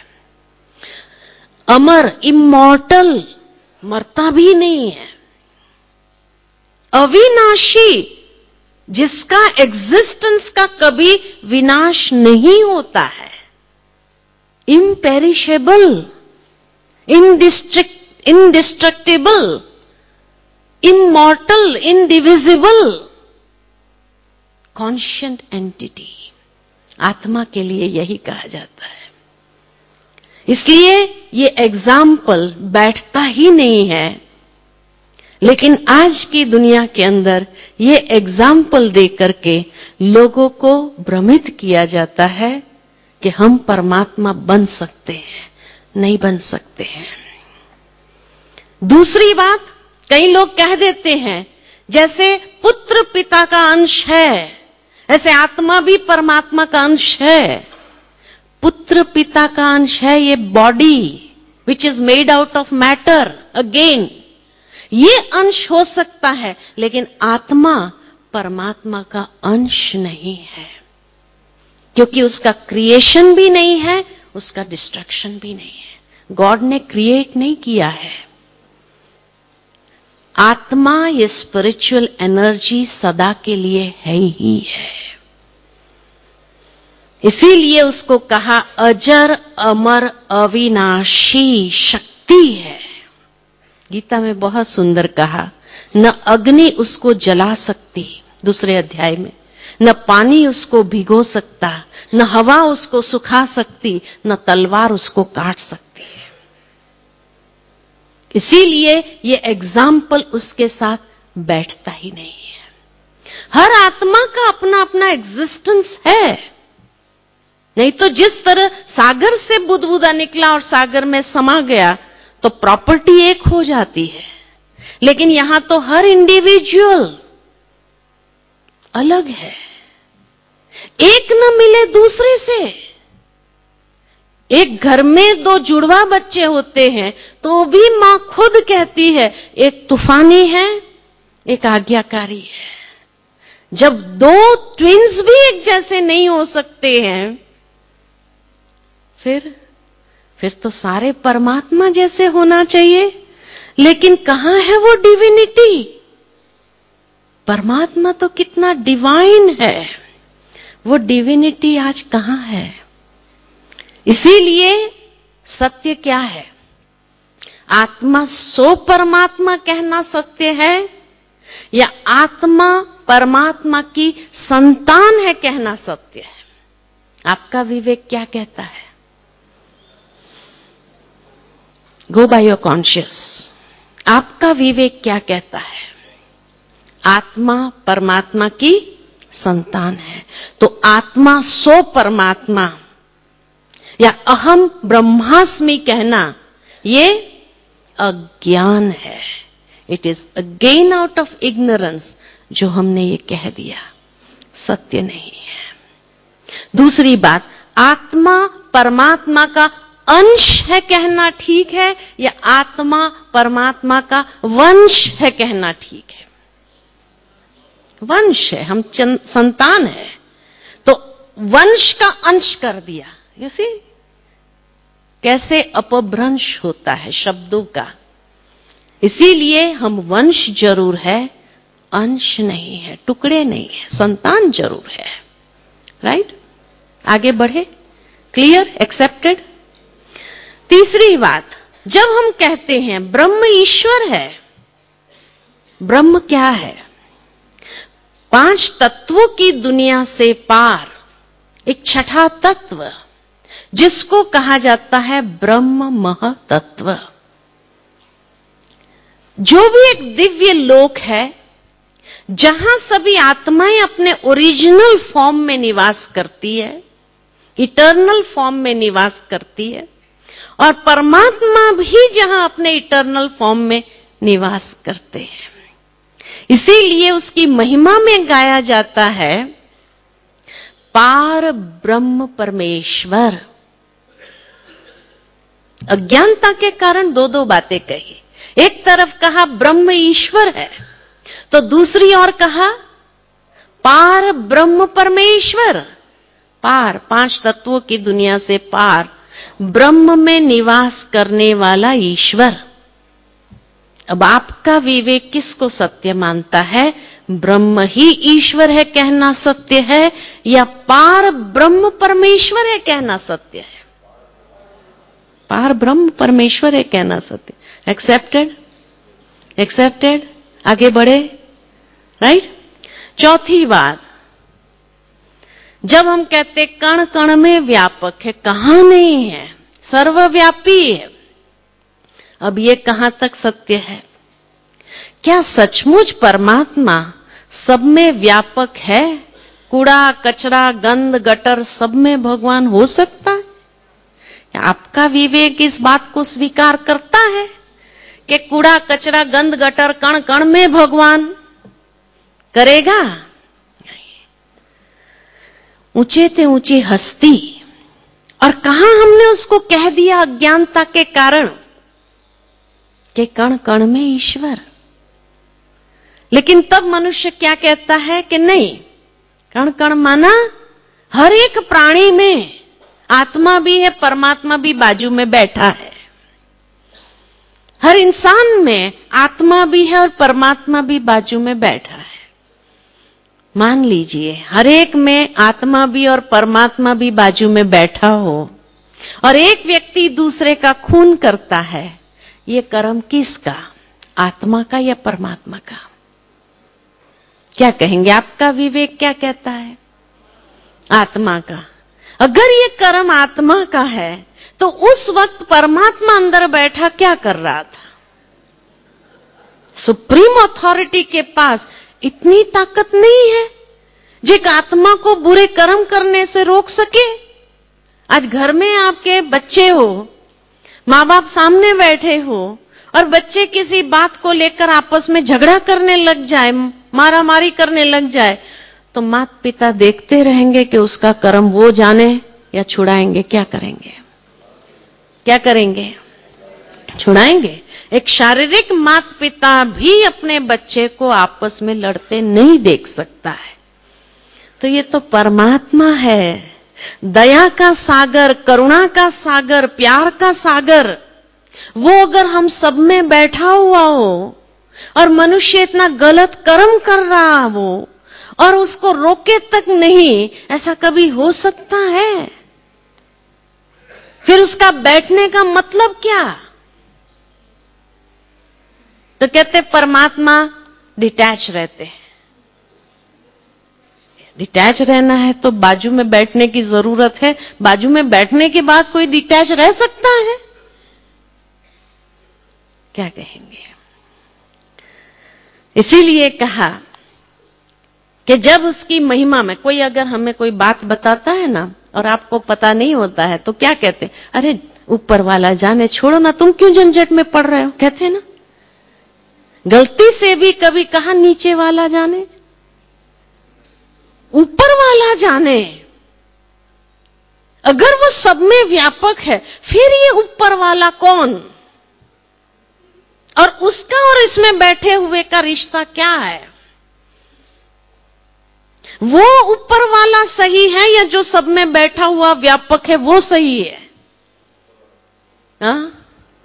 A: अमर, इमॉर्टल, मरता भी नहीं है। अविनाशी, जिसका एग्जिस्टेंस का कभी विनाश नहीं होता है। imperishable, indestructible, immortal, indivisible, conscient entity। आत्मा के लिए यही कहा जाता है। इसलिए ये एग्जाम्पल बैठता ही नहीं है, लेकिन आज की दुनिया के अंदर ये एग्जाम्पल दे करके लोगों को भ्रमित किया जाता है कि हम परमात्मा बन सकते हैं। नहीं बन सकते हैं। दूसरी बात, कई लोग कह देते हैं जैसे पुत्र पिता का अंश है, ऐसे आत्मा भी परमात्मा का अंश है। पुत्र पिता का अंश है ये body which is made out of matter, again ये अंश हो सकता है, लेकिन आत्मा परमात्मा का अंश नहीं है, क्योंकि उसका क्रिएशन भी नहीं है, उसका डिस्ट्रक्शन भी नहीं है। गॉड ने क्रिएट नहीं किया है। आत्मा ये स्पिरिचुअल एनर्जी सदा के लिए है ही है। इसीलिए उसको कहा अजर अमर अविनाशी शक्ति है। गीता में बहुत सुंदर कहा, न अग्नि उसको जला सकती, दूसरे अध्याय में, न पानी उसको भिगो सकता, न हवा उसको सुखा सकती, न तलवार उसको काट सकती है। इसीलिए ये एग्जाम्पल उसके साथ बैठता ही नहीं है। हर आत्मा का अपना अपना एग्जिस्टेंस है। नहीं तो जिस तरह सागर से बुदबुदा निकला और सागर में समा गया तो प्रॉपर्टी एक हो जाती है, लेकिन यहां तो हर इंडिविजुअल अलग है। एक न मिले दूसरे से। एक घर में दो जुड़वा बच्चे होते हैं तो भी मां खुद कहती है एक तूफानी है, एक आज्ञाकारी है। जब दो ट्विन्स भी एक जैसे नहीं हो सकते हैं, फिर तो सारे परमात्मा जैसे होना चाहिए, लेकिन कहां है वो डिविनिटी? परमात्मा तो कितना डिवाइन है, वो डिविनिटी आज कहां है? इसीलिए सत्य क्या है? आत्मा सो परमात्मा कहना सत्य है, या आत्मा परमात्मा की संतान है कहना सत्य है? आपका विवेक क्या कहता है? Go by your conscious. आपका विवेक क्या कहता है? आत्मा परमात्मा की संतान है, तो आत्मा सो परमात्मा या अहम ब्रह्मास्मि कहना ये अज्ञान है। It is again out of ignorance जो हमने ये कह दिया, सत्य नहीं है। दूसरी बात, आत्मा परमात्मा का अंश है कहना ठीक है, या आत्मा परमात्मा का वंश है कहना ठीक है? वंश है, हम संतान है, तो वंश का अंश कर दिया। यू सी कैसे अपभ्रंश होता है शब्दों का। इसीलिए हम वंश जरूर है, अंश नहीं है, टुकड़े नहीं है, संतान जरूर है। राइट? आगे बढ़े। क्लियर? एक्सेप्टेड? तीसरी बात, जब हम कहते हैं ब्रह्म ईश्वर है, ब्रह्म क्या है? 5 तत्वों की दुनिया से पार एक छठा तत्व जिसको कहा जाता है ब्रह्म महतत्व, जो भी एक दिव्य लोक है जहां सभी आत्माएं अपने ओरिजिनल फॉर्म में निवास करती है, इटर्नल फॉर्म में निवास करती है, और परमात्मा भी जहां अपने इटर्नल फॉर्म में निवास करते हैं। इसीलिए उसकी महिमा में गाया जाता है पार ब्रह्म परमेश्वर। अज्ञानता के कारण दो बातें कही। एक तरफ कहा ब्रह्म ईश्वर है, तो दूसरी ओर कहा पार ब्रह्म परमेश्वर। पार 5 तत्वों की दुनिया से पार ब्रह्म में निवास करने वाला ईश्वर। अब आपका विवेक किसको सत्य मानता है? ब्रह्म ही ईश्वर है कहना सत्य है, या पार ब्रह्म परमेश्वर है कहना सत्य है? पार ब्रह्म परमेश्वर है कहना सत्य। एक्सेप्टेड? एक्सेप्टेड? आगे बढ़े, राइट? चौथी बात, जब हम कहते कण कण में व्यापक है, कहां नहीं है, सर्वव्यापी है, अब ये कहां तक सत्य है? क्या सचमुच परमात्मा सब में व्यापक है? कूड़ा कचरा गंद गटर सब में भगवान हो सकता है? आपका विवेक इस बात को स्वीकार करता है कि कूड़ा कचरा गंद गटर कण कण में भगवान करेगा? ऊंचे ते ऊंची हस्ती, और कहां हमने उसको कह दिया अज्ञानता के कारण कि कण कण में ईश्वर। लेकिन तब मनुष्य क्या कहता है कि नहीं, कण कण माना हर एक प्राणी में आत्मा भी है, परमात्मा भी बाजू में बैठा है। हर इंसान में आत्मा भी है और परमात्मा भी बाजू में बैठा है। मान लीजिए हर एक में आत्मा भी और परमात्मा भी बाजू में बैठा हो, और एक व्यक्ति दूसरे का खून करता है, ये कर्म किसका, आत्मा का या परमात्मा का? क्या कहेंगे? आपका विवेक क्या कहता है? आत्मा का। अगर ये कर्म आत्मा का है तो उस वक्त परमात्मा अंदर बैठा क्या कर रहा था? सुप्रीम अथॉरिटी के पास इतनी ताकत नहीं है जो एक आत्मा को बुरे कर्म करने से रोक सके। आज घर में आपके बच्चे हो, माँ बाप सामने बैठे हो, और बच्चे किसी बात को लेकर आपस में झगड़ा करने लग जाए, मारा मारी करने लग जाए, तो माता पिता देखते रहेंगे कि उसका कर्म वो जाने या छुड़ाएंगे? क्या करेंगे? क्या करेंगे? छुड़ाएंगे। एक शारीरिक माता पिता भी अपने बच्चे को आपस में लड़ते नहीं देख सकता है। तो ये तो परमात्मा है, दया का सागर, करुणा का सागर, प्यार का सागर। वो अगर हम सब में बैठा हुआ हो और मनुष्य इतना गलत कर्म कर रहा हो और उसको रोके तक नहीं, ऐसा कभी हो सकता है? फिर उसका बैठने का मतलब क्या? तो कहते परमात्मा डिटैच रहते हैं। डिटैच रहना है तो बाजू में बैठने की जरूरत है। बाजू में बैठने के बाद कोई डिटैच रह सकता है? क्या कहेंगे? इसीलिए कहा कि जब उसकी महिमा में कोई अगर हमें कोई बात बताता है ना और आपको पता नहीं होता है तो क्या कहते? अरे ऊपर वाला जाने, छोड़ो ना, तुम क्यों झंझट में पड़ रहे हो, कहते हैं ना। गलती से भी कभी कहा नीचे वाला जाने, ऊपर वाला जाने। अगर वो सब में व्यापक है फिर ये ऊपर वाला कौन? और उसका और इसमें बैठे हुए का रिश्ता क्या है? वो ऊपर वाला सही है या जो सब में बैठा हुआ व्यापक है वो सही है? हाँ?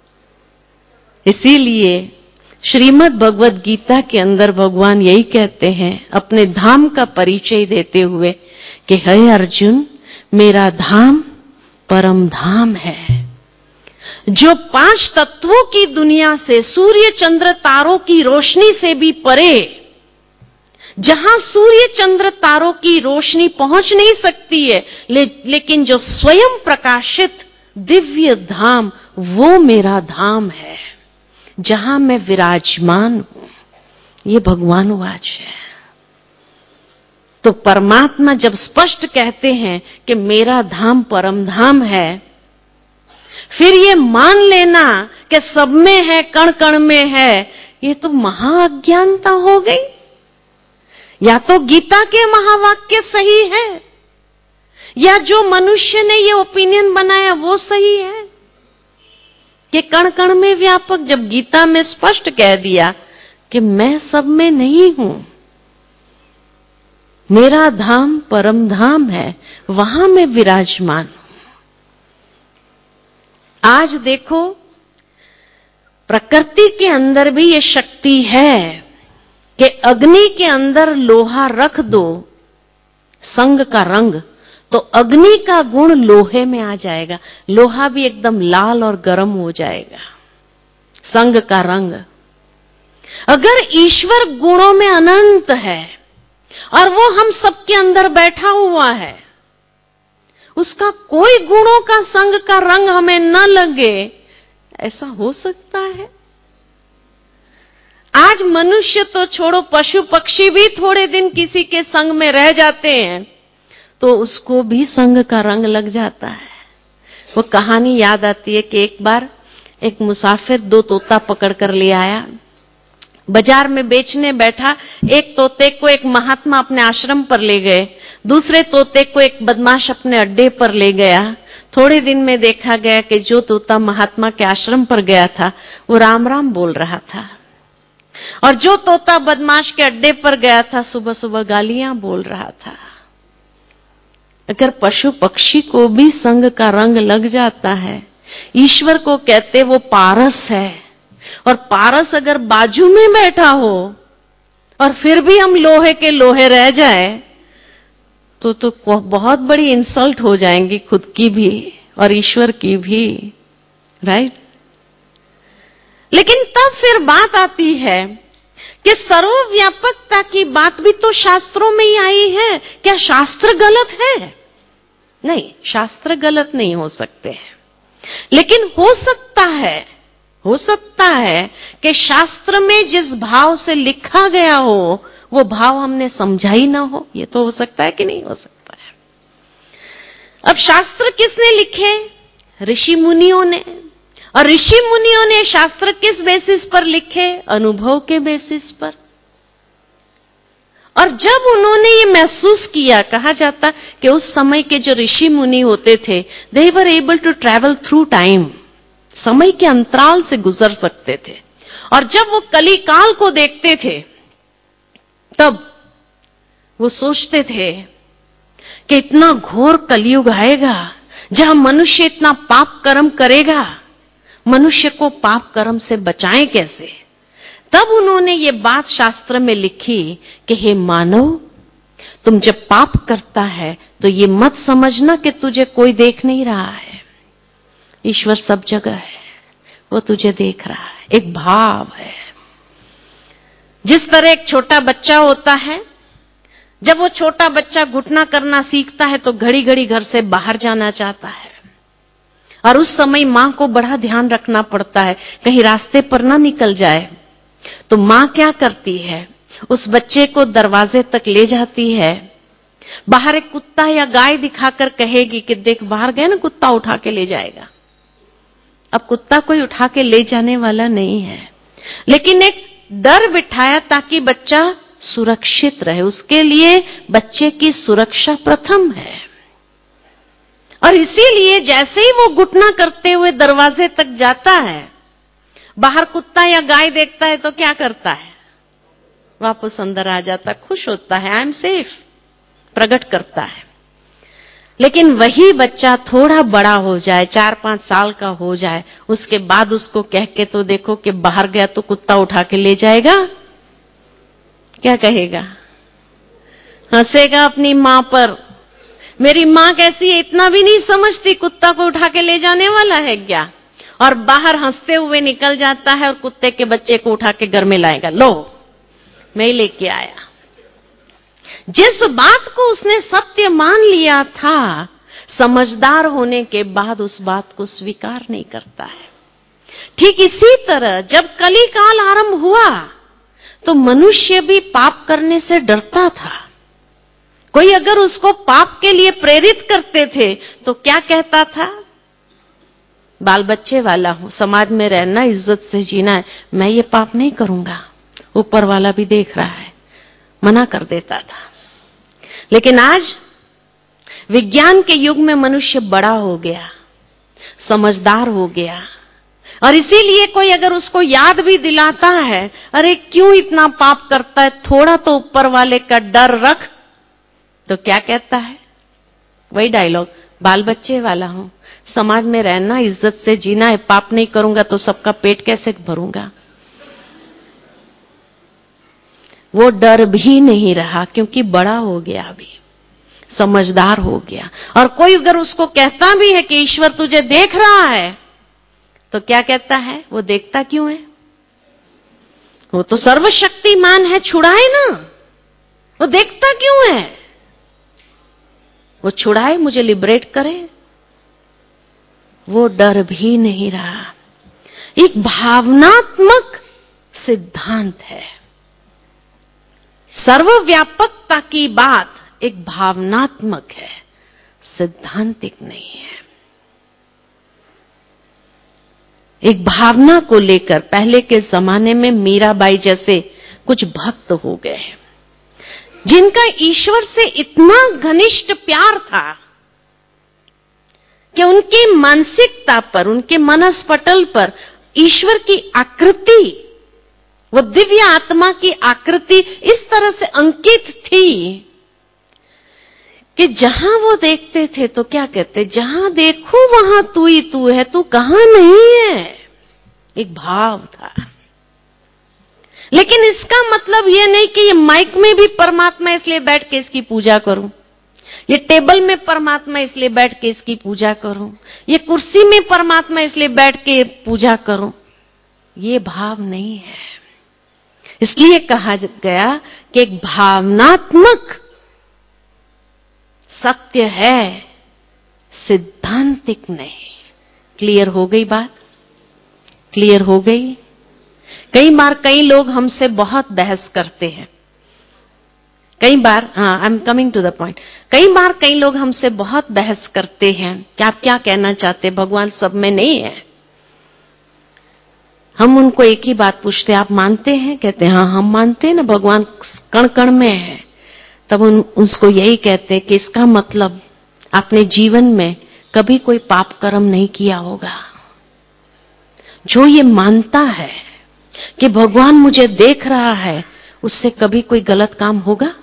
A: इसीलिए श्रीमद् भगवद गीता के अंदर भगवान यही कहते हैं अपने धाम का परिचय देते हुए कि हे अर्जुन, मेरा धाम परम धाम है, जो 5 तत्वों की दुनिया से, सूर्य चंद्र तारों की रोशनी से भी परे, जहां सूर्य चंद्र तारों की रोशनी पहुंच नहीं सकती है, लेकिन जो स्वयं प्रकाशित दिव्य धाम, वो मेरा धाम है, जहां मैं विराजमान हूं। ये भगवान वाच है। तो परमात्मा जब स्पष्ट कहते हैं कि मेरा धाम परम धाम है, फिर ये मान लेना कि सब में है, कण कण में है, ये तो महाअज्ञानता हो गई। या तो गीता के महावाक्य सही है या जो मनुष्य ने ये ओपिनियन बनाया वो सही है कि कण कण में व्यापक। जब गीता में स्पष्ट कह दिया कि मैं सब में नहीं हूं, मेरा धाम परम धाम है, वहां मैं विराजमान हूं। आज देखो प्रकृति के अंदर भी ये शक्ति है कि अग्नि के अंदर लोहा रख दो, संग का रंग, तो अग्नि का गुण लोहे में आ जाएगा, लोहा भी एकदम लाल और गर्म हो जाएगा। संग का रंग। अगर ईश्वर गुणों में अनंत है और वो हम सबके अंदर बैठा हुआ है, उसका कोई गुणों का संग का रंग हमें न लगे, ऐसा हो सकता है? आज मनुष्य तो छोड़ो, पशु पक्षी भी थोड़े दिन किसी के संग में रह जाते हैं तो उसको भी संग का रंग लग जाता है। वो कहानी याद आती है कि एक बार एक मुसाफिर 2 तोता पकड़ कर ले आया, बाजार में बेचने बैठा। एक तोते को एक महात्मा अपने आश्रम पर ले गए, दूसरे तोते को एक बदमाश अपने अड्डे पर ले गया। थोड़े दिन में देखा गया कि जो तोता महात्मा के आश्रम पर गया था वो राम राम बोल रहा था, और जो तोता बदमाश के अड्डे पर गया था सुबह सुबह गालियां बोल रहा था। अगर पशु पक्षी को भी संग का रंग लग जाता है, ईश्वर को कहते वो पारस है, और पारस अगर बाजू में बैठा हो और फिर भी हम लोहे के लोहे रह जाए तो बहुत बड़ी इंसल्ट हो जाएंगी, खुद की भी और ईश्वर की भी, राइट? लेकिन तब फिर बात आती है कि सर्वव्यापकता की बात भी तो शास्त्रों में ही आई है। क्या शास्त्र गलत है? नहीं, शास्त्र गलत नहीं हो सकते हैं, लेकिन हो सकता है कि शास्त्र में जिस भाव से लिखा गया हो वो भाव हमने समझा ही ना हो। ये तो हो सकता है कि नहीं हो सकता है? अब शास्त्र किसने लिखे? ऋषि मुनियों ने। और ऋषि मुनियों ने शास्त्र किस बेसिस पर लिखे? अनुभव के बेसिस पर। और जब उन्होंने ये महसूस किया, कहा जाता कि उस समय के जो ऋषि मुनि होते थे, they were able to travel through time, समय के अंतराल से गुजर सकते थे। और जब वो कलिकाल को देखते थे तब वो सोचते थे कि इतना घोर कलयुग आएगा जहां मनुष्य इतना पाप कर्म करेगा, मनुष्य को पाप कर्म से बचाएं कैसे? तब उन्होंने ये बात शास्त्र में लिखी कि हे मानव, तुम जब पाप करता है तो ये मत समझना कि तुझे कोई देख नहीं रहा है। ईश्वर सब जगह है, वो तुझे देख रहा है। एक भाव है। जिस तरह एक छोटा बच्चा होता है, जब वो छोटा बच्चा घुटना करना सीखता है तो घड़ी घड़ी घर से बाहर जाना चाहता है, और उस समय मां को बड़ा ध्यान रखना पड़ता है कहीं रास्ते पर ना निकल जाए। तो मां क्या करती है? उस बच्चे को दरवाजे तक ले जाती है, बाहर एक कुत्ता या गाय दिखाकर कहेगी कि देख बाहर गए ना, कुत्ता उठा के ले जाएगा। अब कुत्ता कोई उठा के ले जाने वाला नहीं है, लेकिन एक डर बिठाया ताकि बच्चा सुरक्षित रहे। उसके लिए बच्चे की सुरक्षा प्रथम है। और इसीलिए जैसे ही वो घुटना करते हुए दरवाजे तक जाता है, बाहर कुत्ता या गाय देखता है तो क्या करता है? वापस अंदर आ जाता, खुश होता है, आई एम सेफ, प्रकट करता है। लेकिन वही बच्चा थोड़ा बड़ा हो जाए, 4-5 साल का हो जाए, उसके बाद उसको कह के तो देखो कि बाहर गया तो कुत्ता उठा के ले जाएगा, क्या कहेगा? हंसेगा अपनी मां पर, मेरी मां कैसी है, इतना भी नहीं समझती, कुत्ता को उठा के ले जाने वाला है क्या? और बाहर हंसते हुए निकल जाता है और कुत्ते के बच्चे को उठा के घर में लाएगा, लो मैं ही लेके आया। जिस बात को उसने सत्य मान लिया था, समझदार होने के बाद उस बात को स्वीकार नहीं करता है। ठीक इसी तरह जब कलिकाल आरंभ हुआ तो मनुष्य भी पाप करने से डरता था। कोई अगर उसको पाप के लिए प्रेरित करते थे तो क्या कहता था? बाल बच्चे वाला हूं, समाज में रहना, इज्जत से जीना है, मैं ये पाप नहीं करूंगा, ऊपर वाला भी देख रहा है, मना कर देता था। लेकिन आज विज्ञान के युग में मनुष्य बड़ा हो गया, समझदार हो गया, और इसीलिए कोई अगर उसको याद भी दिलाता है, अरे क्यों इतना पाप करता है, थोड़ा तो ऊपर वाले का डर रख, तो क्या कहता है? वही डायलॉग, बाल बच्चे वाला हूं, समाज में रहना, इज्जत से जीना है, पाप नहीं करूंगा तो सबका पेट कैसे भरूंगा? वो डर भी नहीं रहा क्योंकि बड़ा हो गया, अभी समझदार हो गया। और कोई अगर उसको कहता भी है कि ईश्वर तुझे देख रहा है, तो क्या कहता है? वो देखता क्यों है? वो तो सर्वशक्तिमान है, छुड़ाए ना। वो देखता क्यों है? वो छुड़ाए, मुझे लिबरेट करे। वो डर भी नहीं रहा। एक भावनात्मक सिद्धांत है। सर्वव्यापकता की बात एक भावनात्मक है, सिद्धांतिक नहीं है। एक भावना को लेकर पहले के जमाने में मीराबाई जैसे कुछ भक्त हो गए, जिनका ईश्वर से इतना घनिष्ठ प्यार था कि उनकी मानसिकता पर, उनके मनस्पटल पर ईश्वर की आकृति, वो दिव्य आत्मा की आकृति इस तरह से अंकित थी कि जहां वो देखते थे तो क्या कहते, जहां देखो वहां तू ही तू है, तू कहां नहीं है। एक भाव था। लेकिन इसका मतलब यह नहीं कि ये माइक में भी परमात्मा इसलिए बैठ के इसकी पूजा करूं, ये टेबल में परमात्मा इसलिए बैठ के इसकी पूजा करूं, ये कुर्सी में परमात्मा इसलिए बैठ के पूजा करूं। ये भाव नहीं है। इसलिए कहा गया कि एक भावनात्मक सत्य है, सिद्धांतिक नहीं। क्लियर हो गई बात? क्लियर हो गई? कई बार कई लोग हमसे बहुत बहस करते हैं। कई बार, I am coming to the point, कई बार कई लोग हमसे बहुत बहस करते हैं कि आप क्या कहना चाहते, भगवान सब में नहीं है। हम उनको एक ही बात पूछते हैं, आप मानते हैं? कहते हैं हाँ हम मानते हैं ना, भगवान कण कण में है। तब उसको यही कहते हैं कि इसका मतलब आपने जीवन में कभी कोई पाप कर्म नहीं किया होगा। जो ये मानता है कि भगवान मुझे देख रहा है, उससे कभी कोई गलत काम होगा?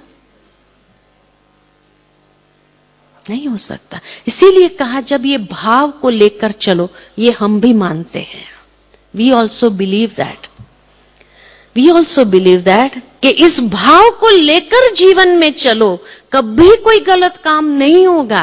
A: नहीं हो सकता। इसीलिए कहा जब ये भाव को लेकर चलो, ये हम भी मानते हैं। We also believe that, we also believe that कि इस भाव को लेकर जीवन में चलो, कभी कोई गलत काम नहीं होगा।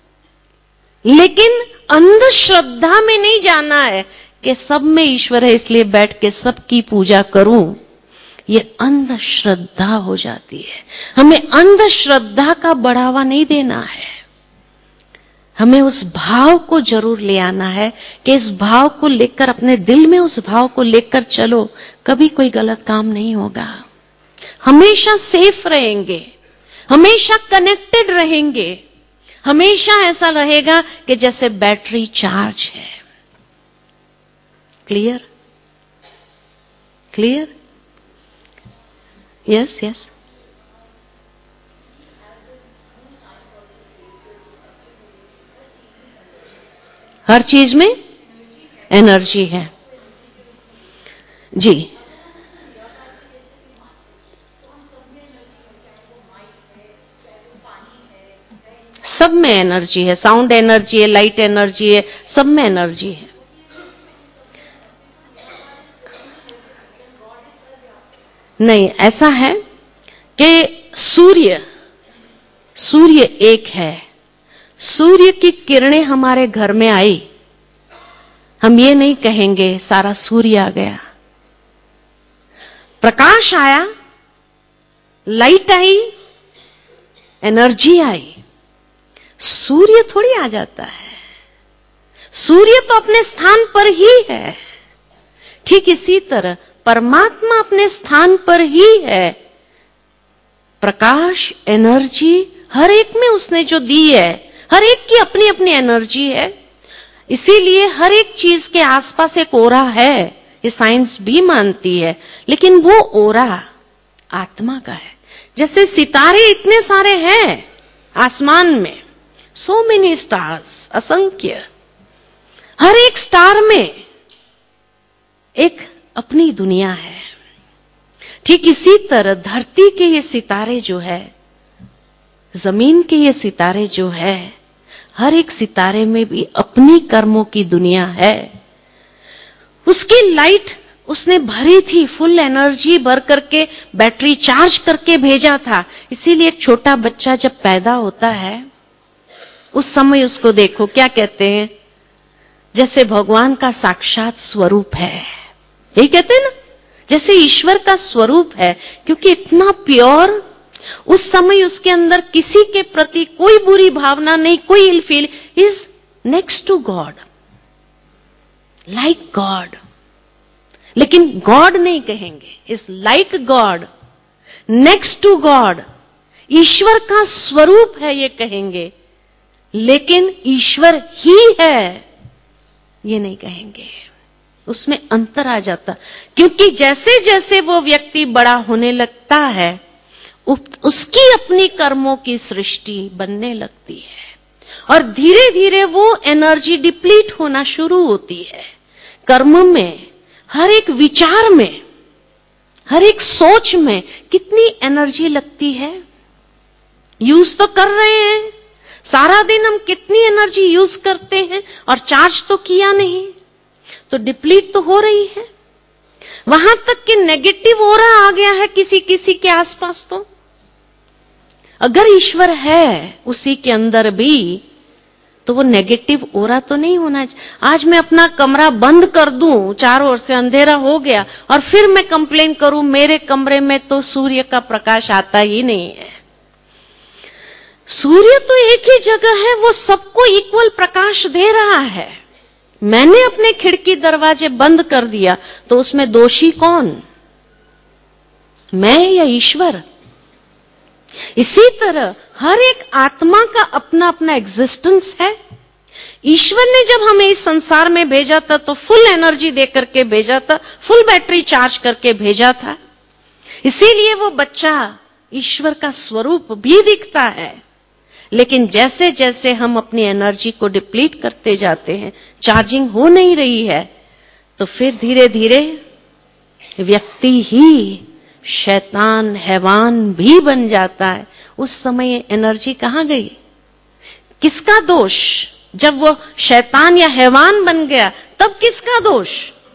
A: लेकिन अंधश्रद्धा में नहीं जाना है कि सब में ईश्वर है इसलिए बैठ के सबकी पूजा करूं। ये अंधश्रद्धा हो जाती है। हमें अंधश्रद्धा का बढ़ावा नहीं देना है। हमें उस भाव को जरूर ले आना है कि इस भाव को लेकर, अपने दिल में उस भाव को लेकर चलो, कभी कोई गलत काम नहीं होगा। हमेशा सेफ रहेंगे, हमेशा कनेक्टेड रहेंगे, हमेशा ऐसा रहेगा कि जैसे बैटरी चार्ज है। क्लियर? क्लियर? Yes yes. हर चीज में एनर्जी है जी। सब में एनर्जी है, साउंड एनर्जी है, लाइट एनर्जी है, सब में एनर्जी है। नहीं, ऐसा है कि सूर्य एक है। सूर्य की किरणें हमारे घर में आई, हम ये नहीं कहेंगे सारा सूर्य आ गया। प्रकाश आया, लाइट आई, एनर्जी आई। सूर्य थोड़ी आ जाता है, सूर्य तो अपने स्थान पर ही है। ठीक इसी तरह परमात्मा अपने स्थान पर ही है। प्रकाश, एनर्जी हर एक में उसने जो दी है, हर एक की अपनी अपनी एनर्जी है। इसीलिए हर एक चीज के आसपास एक ओरा है, ये साइंस भी मानती है। लेकिन वो ओरा आत्मा का है। जैसे सितारे इतने सारे हैं आसमान में, सो मेनी स्टार्स, असंख्य, हर एक स्टार में एक अपनी दुनिया है। ठीक इसी तरह धरती के ये सितारे जो है, जमीन के ये सितारे जो है, हर एक सितारे में भी अपनी कर्मों की दुनिया है। उसकी लाइट उसने भरी थी, फुल एनर्जी भर करके बैटरी चार्ज करके भेजा था। इसीलिए एक छोटा बच्चा जब पैदा होता है उस समय उसको देखो क्या कहते हैं, जैसे भगवान का साक्षात स्वरूप है, यही कहते हैं ना, जैसे ईश्वर का स्वरूप है, क्योंकि इतना प्योर। उस समय उसके अंदर किसी के प्रति कोई बुरी भावना नहीं, कोई ill feel, is next to God, like God. लेकिन गॉड नहीं कहेंगे, is like God, next to God, ईश्वर का स्वरूप है ये कहेंगे, लेकिन ईश्वर ही है ये नहीं कहेंगे। उसमें अंतर आ जाता, क्योंकि जैसे जैसे वो व्यक्ति बड़ा होने लगता है उसकी अपनी कर्मों की सृष्टि बनने लगती है और धीरे धीरे वो एनर्जी डिप्लीट होना शुरू होती है। कर्म में, हर एक विचार में, हर एक सोच में कितनी एनर्जी लगती है। यूज तो कर रहे हैं, सारा दिन हम कितनी एनर्जी यूज करते हैं और चार्ज तो किया नहीं, तो डिप्लीट तो हो रही है। वहां तक कि नेगेटिव ऑरा आ गया है किसी किसी के आसपास। तो अगर ईश्वर है उसी के अंदर भी, तो वो नेगेटिव ऑरा तो नहीं होना चाहिए। आज मैं अपना कमरा बंद कर दूं, चारों ओर से अंधेरा हो गया, और फिर मैं कंप्लेन करूं मेरे कमरे में तो सूर्य का प्रकाश आता ही नहीं है। सूर्य तो एक ही जगह है, वो सबको इक्वल प्रकाश दे रहा है। मैंने अपने खिड़की दरवाजे बंद कर दिया तो उसमें दोषी कौन, मैं या ईश्वर? इसी तरह हर एक आत्मा का अपना अपना एग्जिस्टेंस है। ईश्वर ने जब हमें इस संसार में भेजा था तो फुल एनर्जी दे करके भेजा था, फुल बैटरी चार्ज करके भेजा था। इसीलिए वो बच्चा ईश्वर का स्वरूप भी दिखता है। लेकिन जैसे जैसे हम अपनी एनर्जी को डिप्लीट करते जाते हैं, चार्जिंग हो नहीं रही है, तो फिर धीरे धीरे व्यक्ति ही शैतान, हैवान भी बन जाता है। उस समय एनर्जी कहां गई? किसका दोष? जब वो शैतान या हैवान बन गया तब किसका दोष?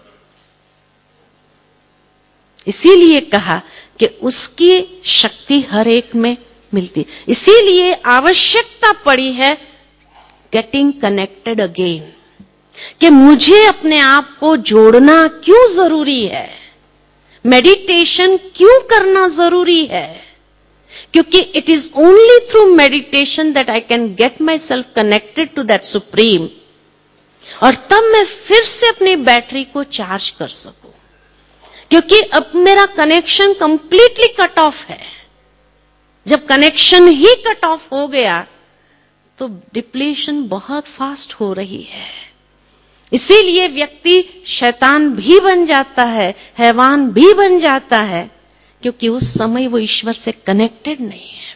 A: इसीलिए कहा कि उसकी शक्ति हर एक में मिलती। इसीलिए आवश्यकता पड़ी है गेटिंग कनेक्टेड अगेन, कि मुझे अपने आप को जोड़ना क्यों जरूरी है, मेडिटेशन क्यों करना जरूरी है, क्योंकि it is only through meditation that I can get myself connected to that supreme, और तब मैं फिर से अपनी बैटरी को चार्ज कर सकूं। क्योंकि अब मेरा कनेक्शन कंप्लीटली कट ऑफ है। जब कनेक्शन ही कट ऑफ हो गया तो डिप्लीशन बहुत फास्ट हो रही है। इसीलिए व्यक्ति शैतान भी बन जाता है, हैवान भी बन जाता है, क्योंकि उस समय वो ईश्वर से कनेक्टेड नहीं है।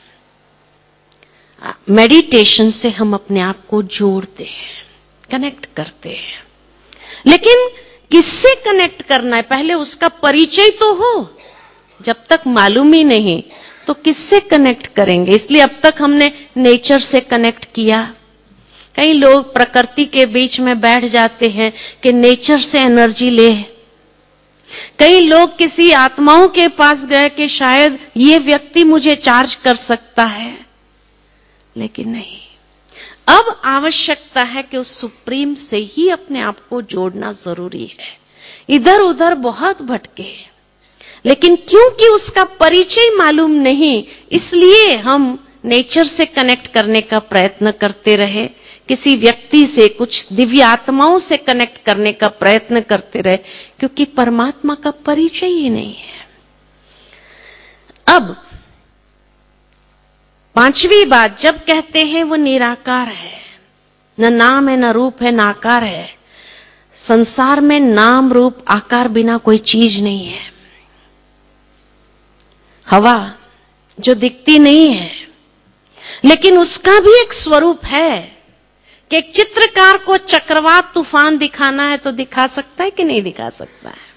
A: मेडिटेशन से हम अपने आप को जोड़ते हैं, कनेक्ट करते हैं। लेकिन किससे कनेक्ट करना है, पहले उसका परिचय तो हो। जब तक मालूम ही नहीं तो किससे कनेक्ट करेंगे? इसलिए अब तक हमने नेचर से कनेक्ट किया। कई लोग प्रकृति के बीच में बैठ जाते हैं कि नेचर से एनर्जी ले। कई लोग किसी आत्माओं के पास गए कि शायद ये व्यक्ति मुझे चार्ज कर सकता है, लेकिन नहीं। अब आवश्यकता है कि उस सुप्रीम से ही अपने आप को जोड़ना जरूरी है। इधर उधर बहुत भटके, लेकिन क्योंकि उसका परिचय मालूम नहीं, इसलिए हम नेचर से कनेक्ट करने का प्रयत्न करते रहे, किसी व्यक्ति से, कुछ दिव्य आत्माओं से कनेक्ट करने का प्रयत्न करते रहे, क्योंकि परमात्मा का परिचय ही नहीं है। अब पांचवी बात, जब कहते हैं वो निराकार है, न नाम है, न रूप है, न आकार है। संसार में नाम रूप आकार बिना कोई चीज नहीं है। हवा जो दिखती नहीं है, लेकिन उसका भी एक स्वरूप है कि एक चित्रकार को चक्रवात तूफान दिखाना है तो दिखा सकता है कि नहीं दिखा सकता है।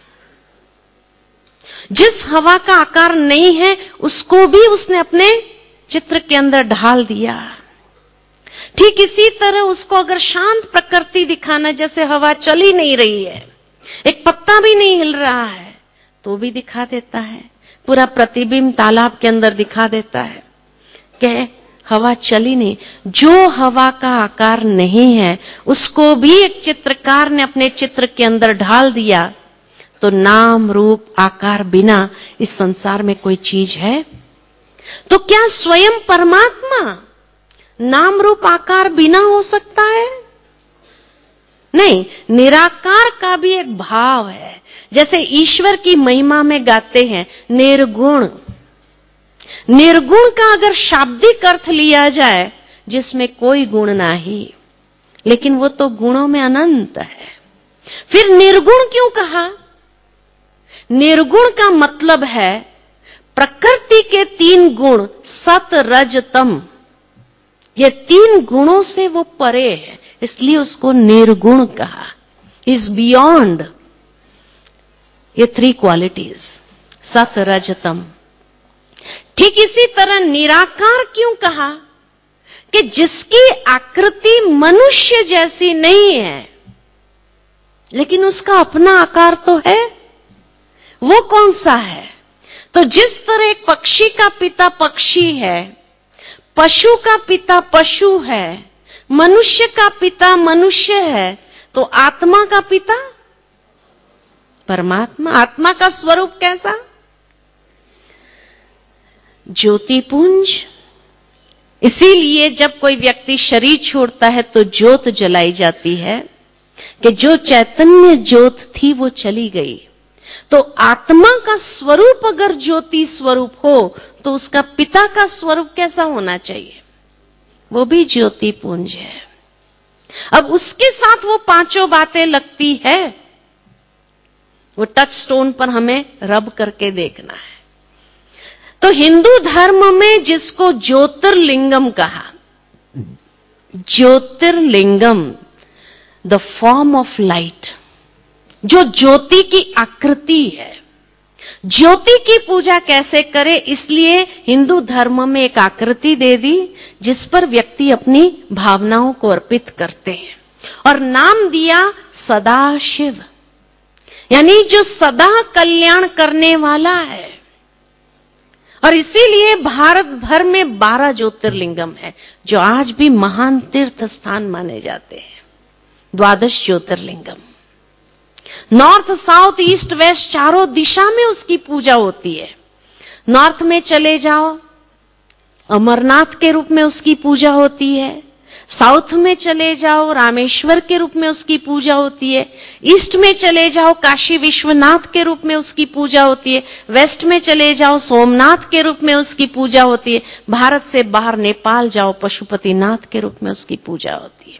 A: जिस हवा का आकार नहीं है उसको भी उसने अपने चित्र के अंदर ढाल दिया। ठीक इसी तरह उसको अगर शांत प्रकृति दिखाना, जैसे हवा चल ही नहीं रही है, एक पत्ता पत्ता भी नहीं हिल रहा है तो भी दिखा देता है, पूरा प्रतिबिंब तालाब के अंदर दिखा देता है कि हवा चली नहीं। जो हवा का आकार नहीं है उसको भी एक चित्रकार ने अपने चित्र के अंदर ढाल दिया। तो नाम रूप आकार बिना इस संसार में कोई चीज है? तो क्या स्वयं परमात्मा नाम रूप आकार बिना हो सकता है? नहीं, निराकार का भी एक भाव है। जैसे ईश्वर की महिमा में गाते हैं निर्गुण। निर्गुण का अगर शाब्दिक अर्थ लिया जाए जिसमें कोई गुण नहीं, लेकिन वो तो गुणों में अनंत है, फिर निर्गुण क्यों कहा? निर्गुण का मतलब है प्रकृति के 3 गुण सत रज तम, ये 3 गुणों से वो परे है, इसलिए उसको निर्गुण कहा। इज बियॉन्ड ये 3 क्वालिटीज सत रज तम। ठीक इसी तरह निराकार क्यों कहा? कि जिसकी आकृति मनुष्य जैसी नहीं है लेकिन उसका अपना आकार तो है। वो कौन सा है? तो जिस तरह एक पक्षी का पिता पक्षी है, पशु का पिता पशु है, मनुष्य का पिता मनुष्य है, तो आत्मा का पिता परमात्मा। आत्मा का स्वरूप कैसा? ज्योतिपुंज। इसीलिए जब कोई व्यक्ति शरीर छोड़ता है तो ज्योत जलाई जाती है कि जो चैतन्य ज्योत थी वो चली गई। तो आत्मा का स्वरूप अगर ज्योति स्वरूप हो तो उसका पिता का स्वरूप कैसा होना चाहिए? वो भी ज्योतिपुंज है। अब उसके साथ वो 5 बातें लगती है, वो टच स्टोन पर हमें रब करके देखना है। तो हिंदू धर्म में जिसको ज्योतिर्लिंगम कहा, Jyotirlingam the form of light, जो ज्योति की आकृति है। ज्योति की पूजा कैसे करे, इसलिए हिंदू धर्म में एक आकृति दे दी जिस पर व्यक्ति अपनी भावनाओं को अर्पित करते हैं, और नाम दिया सदाशिव, यानी जो सदा कल्याण करने वाला है। और इसीलिए भारत भर में 12 ज्योतिर्लिंगम है जो आज भी महान तीर्थ स्थान माने जाते हैं। 12 Jyotirlingam, north south east west चारों दिशा में उसकी पूजा होती है। नॉर्थ में चले जाओ अमरनाथ के रूप में उसकी पूजा होती है, साउथ में चले जाओ रामेश्वर के रूप में उसकी पूजा होती है, ईस्ट में चले जाओ काशी विश्वनाथ के रूप में उसकी पूजा होती है, वेस्ट में चले जाओ सोमनाथ के रूप में उसकी पूजा होती है, भारत से बाहर नेपाल जाओ पशुपतिनाथ के रूप में उसकी पूजा होती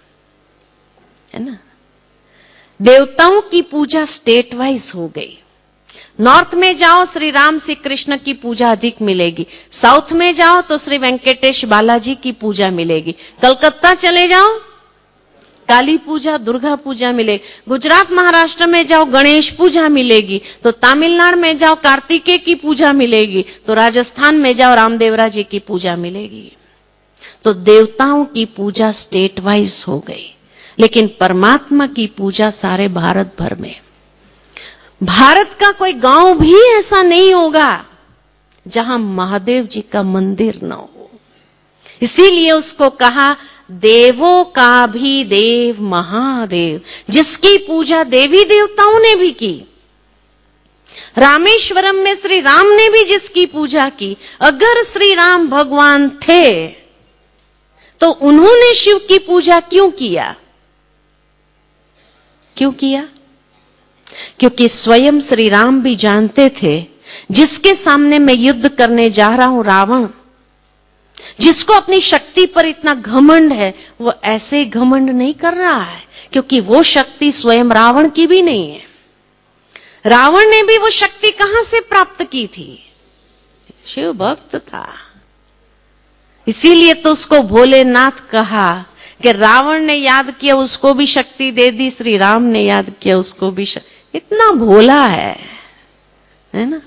A: है ना। देवताओं की पूजा स्टेट वाइज हो गई। नॉर्थ में जाओ श्री राम श्री कृष्ण की पूजा अधिक मिलेगी, साउथ में जाओ तो श्री वेंकटेश बालाजी की पूजा मिलेगी, कलकत्ता चले जाओ काली पूजा दुर्गा पूजा मिलेगी, गुजरात महाराष्ट्र में जाओ गणेश पूजा मिलेगी, तो तमिलनाडु में जाओ कार्तिकेय की पूजा मिलेगी, तो राजस्थान में जाओ रामदेवरा जी की पूजा मिलेगी। तो देवताओं की पूजा स्टेट वाइज हो गई, लेकिन परमात्मा की पूजा सारे भारत भर में। भारत का कोई गांव भी ऐसा नहीं होगा जहां महादेव जी का मंदिर न हो। इसीलिए उसको कहा देवों का भी देव महादेव, जिसकी पूजा देवी देवताओं ने भी की। रामेश्वरम में श्री राम ने भी जिसकी पूजा की, अगर श्री राम भगवान थे तो उन्होंने शिव की पूजा क्यों किया? क्यों किया? क्योंकि स्वयं श्री राम भी जानते थे जिसके सामने मैं युद्ध करने जा रहा हूं रावण, जिसको अपनी शक्ति पर इतना घमंड है, वो ऐसे घमंड नहीं कर रहा है क्योंकि वो शक्ति स्वयं रावण की भी नहीं है। रावण ने भी वो शक्ति कहां से प्राप्त की थी? शिव भक्त था। इसीलिए तो उसको भोलेनाथ कहा कि रावण ने याद किया उसको भी शक्ति दे दी, श्री राम ने याद किया उसको भी शक्ति। इतना भोला है ना।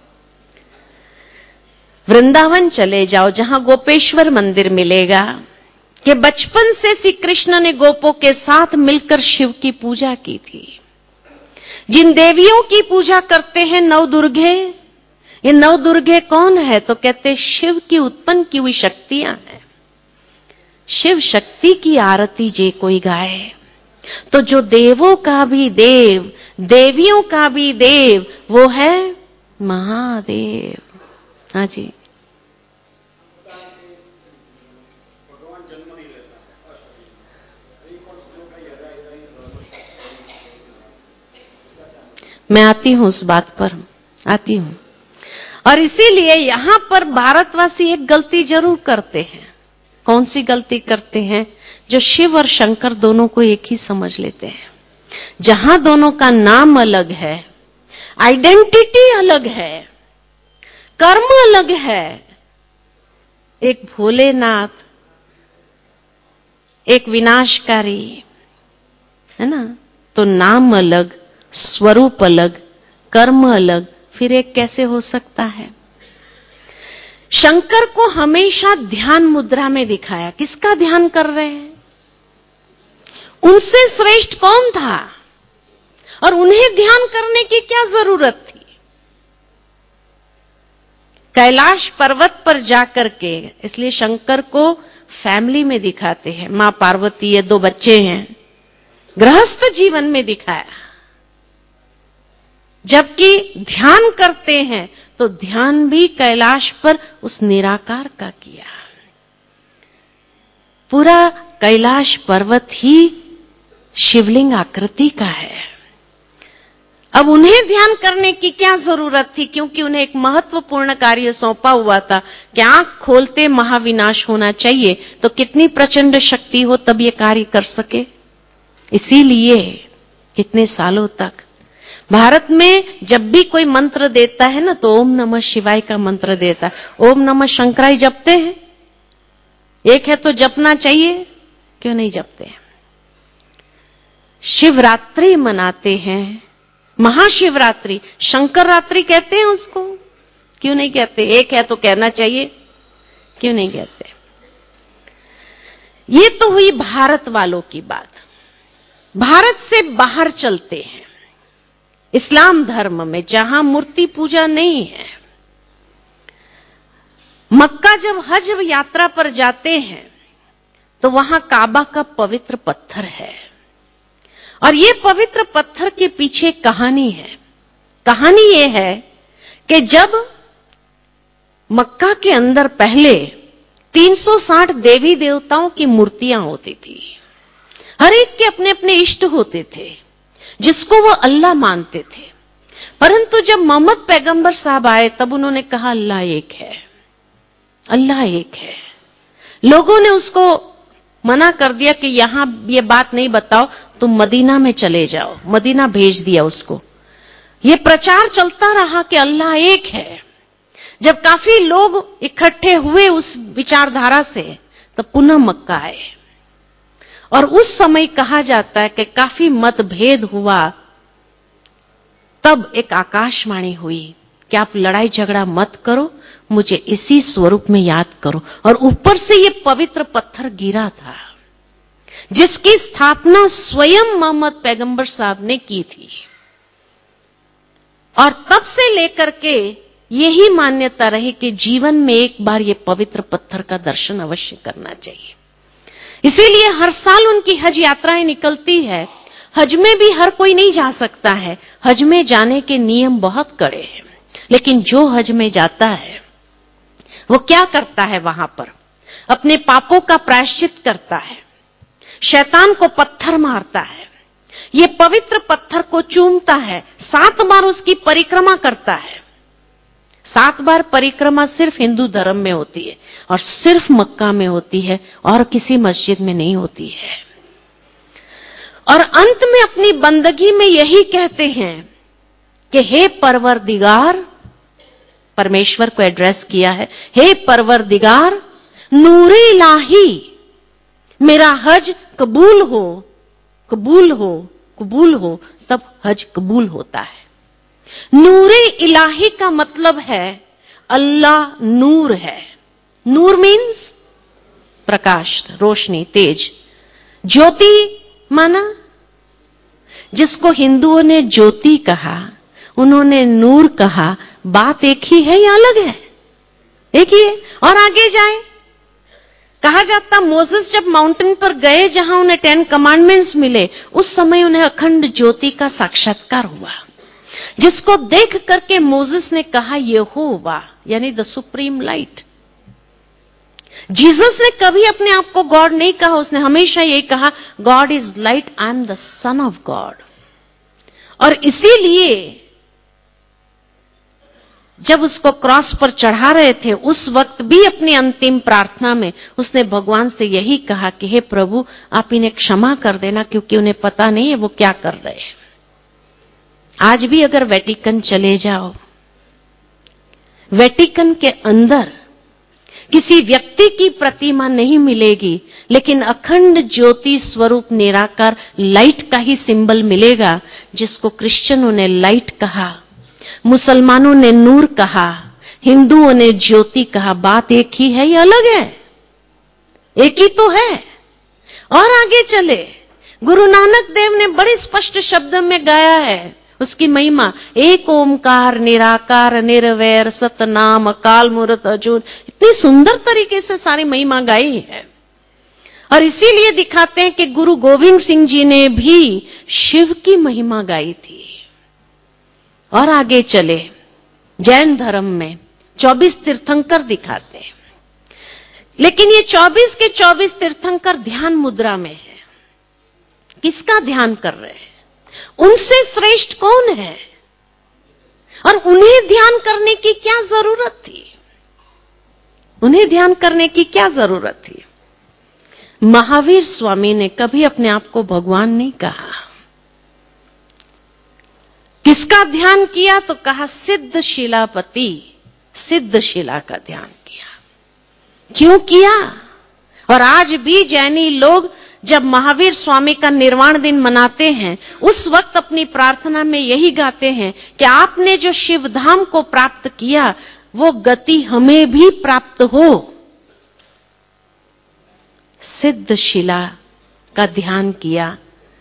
A: वृंदावन चले जाओ जहां गोपेश्वर मंदिर मिलेगा कि बचपन से श्री कृष्ण ने गोपों के साथ मिलकर शिव की पूजा की थी। जिन देवियों की पूजा करते हैं नव दुर्गे, ये नव दुर्गे कौन है? तो कहते शिव की उत्पन्न की हुई शक्तियां हैं। शिव शक्ति की आरती जे कोई गाए, तो जो देवों का भी देव, देवियों का भी देव, वो है महादेव। हाँ जी। मैं आती हूं उस बात पर, आती हूं। और इसीलिए यहां पर भारतवासी एक गलती जरूर करते हैं। कौन सी गलती करते हैं? जो शिव और शंकर दोनों को एक ही समझ लेते हैं। जहां दोनों का नाम अलग है, आइडेंटिटी अलग है, कर्म अलग है, एक भोलेनाथ, एक विनाशकारी, है ना, तो नाम अलग, स्वरूप अलग, कर्म अलग, फिर एक कैसे हो सकता है? शंकर को हमेशा ध्यान मुद्रा में दिखाया। किसका ध्यान कर रहे हैं? उनसे श्रेष्ठ कौन था और उन्हें ध्यान करने की क्या जरूरत थी? कैलाश पर्वत पर जाकर के, इसलिए शंकर को फैमिली में दिखाते हैं। मां पार्वती है, 2 बच्चे हैं, गृहस्थ जीवन में दिखाया। जबकि ध्यान करते हैं तो ध्यान भी कैलाश पर उस निराकार का किया। पूरा कैलाश पर्वत ही शिवलिंग आकृति का है। अब उन्हें ध्यान करने की क्या जरूरत थी? क्योंकि उन्हें एक महत्वपूर्ण कार्य सौंपा हुआ था कि आंख खोलते महाविनाश होना चाहिए, तो कितनी प्रचंड शक्ति हो तब ये कार्य कर सके। इसीलिए कितने सालों तक भारत में जब भी कोई मंत्र देता है ना, तो ओम नमः शिवाय का मंत्र देता है। ओम नमः शंकराय जपते हैं, एक है तो जपना चाहिए, क्यों नहीं जपते हैं? शिवरात्रि मनाते हैं, महाशिवरात्रि, शंकर रात्रि कहते हैं उसको, क्यों नहीं कहते? एक है तो कहना चाहिए, क्यों नहीं कहते? ये तो हुई भारत वालों की बात। भारत से बाहर चलते हैं, इस्लाम धर्म में, जहां मूर्ति पूजा नहीं है। मक्का जब हज यात्रा पर जाते हैं तो वहां काबा का पवित्र पत्थर है, और ये पवित्र पत्थर के पीछे कहानी है। कहानी ये है कि जब मक्का के अंदर पहले 360 देवी देवताओं की मूर्तियां होती थी, हर एक के अपने अपने इष्ट होते थे जिसको वो अल्लाह मानते थे। परंतु जब मोहम्मद पैगंबर साहब आए तब उन्होंने कहा अल्लाह एक है, अल्लाह एक है। लोगों ने उसको मना कर दिया कि यहां ये बात नहीं बताओ, तुम मदीना में चले जाओ। मदीना भेज दिया उसको। ये प्रचार चलता रहा कि अल्लाह एक है। जब काफी लोग इकट्ठे हुए उस विचारधारा से, तब पुनः मक्का आए, और उस समय कहा जाता है कि काफी मतभेद हुआ। तब एक आकाशवाणी हुई कि आप लड़ाई झगड़ा मत करो, मुझे इसी स्वरूप में याद करो। और ऊपर से ये पवित्र पत्थर गिरा था जिसकी स्थापना स्वयं मोहम्मद पैगंबर साहब ने की थी। और तब से लेकर के यही मान्यता रही कि जीवन में एक बार ये पवित्र पत्थर का दर्शन अवश्य करना चाहिए। इसीलिए हर साल उनकी हज यात्राएं निकलती है। हज में भी हर कोई नहीं जा सकता है, हज में जाने के नियम बहुत कड़े हैं। लेकिन जो हज में जाता है वो क्या करता है? वहां पर अपने पापों का प्रायश्चित करता है, शैतान को पत्थर मारता है, ये पवित्र पत्थर को चूमता है, 7 बार उसकी परिक्रमा करता है। 7 बार परिक्रमा सिर्फ हिंदू धर्म में होती है और सिर्फ मक्का में होती है, और किसी मस्जिद में नहीं होती है। और अंत में अपनी बंदगी में यही कहते हैं कि हे परवरदिगार, परमेश्वर को एड्रेस किया है, हे परवरदिगार, नूरे इलाही, मेरा हज कबूल हो, कबूल हो, कबूल हो, तब हज कबूल होता है। नूरे इलाही का मतलब है अल्लाह नूर है। नूर मीन्स प्रकाश, रोशनी, तेज। ज्योति माना जिसको हिंदुओं ने ज्योति कहा, उन्होंने नूर कहा, बात एक ही है या अलग है? एक ही है। और आगे जाए, कहा जाता मोसेस जब माउंटेन पर गए जहां उन्हें 10 कमांडमेंट्स मिले, उस समय उन्हें अखंड ज्योति का साक्षात्कार हुआ, जिसको देख करके मोसेस ने कहा यहोवा, यानी द सुप्रीम लाइट। जीसस ने कभी अपने आप को गॉड नहीं कहा, उसने हमेशा यही कहा God is light, I am the son of God. और इसीलिए जब उसको क्रॉस पर चढ़ा रहे थे, उस वक्त भी अपनी अंतिम प्रार्थना में उसने भगवान से यही कहा कि हे प्रभु, आप इन्हें क्षमा कर देना, क्योंकि उन्हें पता नहीं है वो क्या कर रहे हैं। आज भी अगर वेटिकन चले जाओ, वेटिकन के अंदर किसी व्यक्ति की प्रतिमा नहीं मिलेगी, लेकिन अखंड ज्योति स्वरूप निराकार लाइट का ही सिंबल मिलेगा, जिसको क्रिश्चियनों ने लाइट कहा, मुसलमानों ने नूर कहा, हिंदुओं ने ज्योति कहा। बात एक ही है या अलग है? एक ही तो है। और आगे चले, गुरु नानक देव ने बड़े स्पष्ट शब्द में गाया है उसकी महिमा, एक ओमकार निराकार निर्वैर सतनाम अकाल मूर्त अजून। इतनी सुंदर तरीके से सारी महिमा गाई है। और इसीलिए दिखाते हैं कि गुरु गोविंद सिंह जी ने भी शिव की महिमा गाई थी। और आगे चले, जैन धर्म में 24 तीर्थंकर दिखाते हैं, लेकिन ये 24 के 24 तीर्थंकर ध्यान मुद्रा में है। किसका ध्यान कर रहे हैं? उनसे श्रेष्ठ कौन है? और उन्हें ध्यान करने की क्या जरूरत थी? उन्हें ध्यान करने की क्या जरूरत थी? महावीर स्वामी ने कभी अपने आप को भगवान नहीं कहा। किसका ध्यान किया? तो कहा सिद्ध शिलापति, सिद्ध शिला का ध्यान किया। क्यों किया? और आज भी जैनी लोग जब महावीर स्वामी का निर्वाण दिन मनाते हैं, उस वक्त अपनी प्रार्थना में यही गाते हैं कि आपने जो शिवधाम को प्राप्त किया, वो गति हमें भी प्राप्त हो। सिद्ध शिला का ध्यान किया,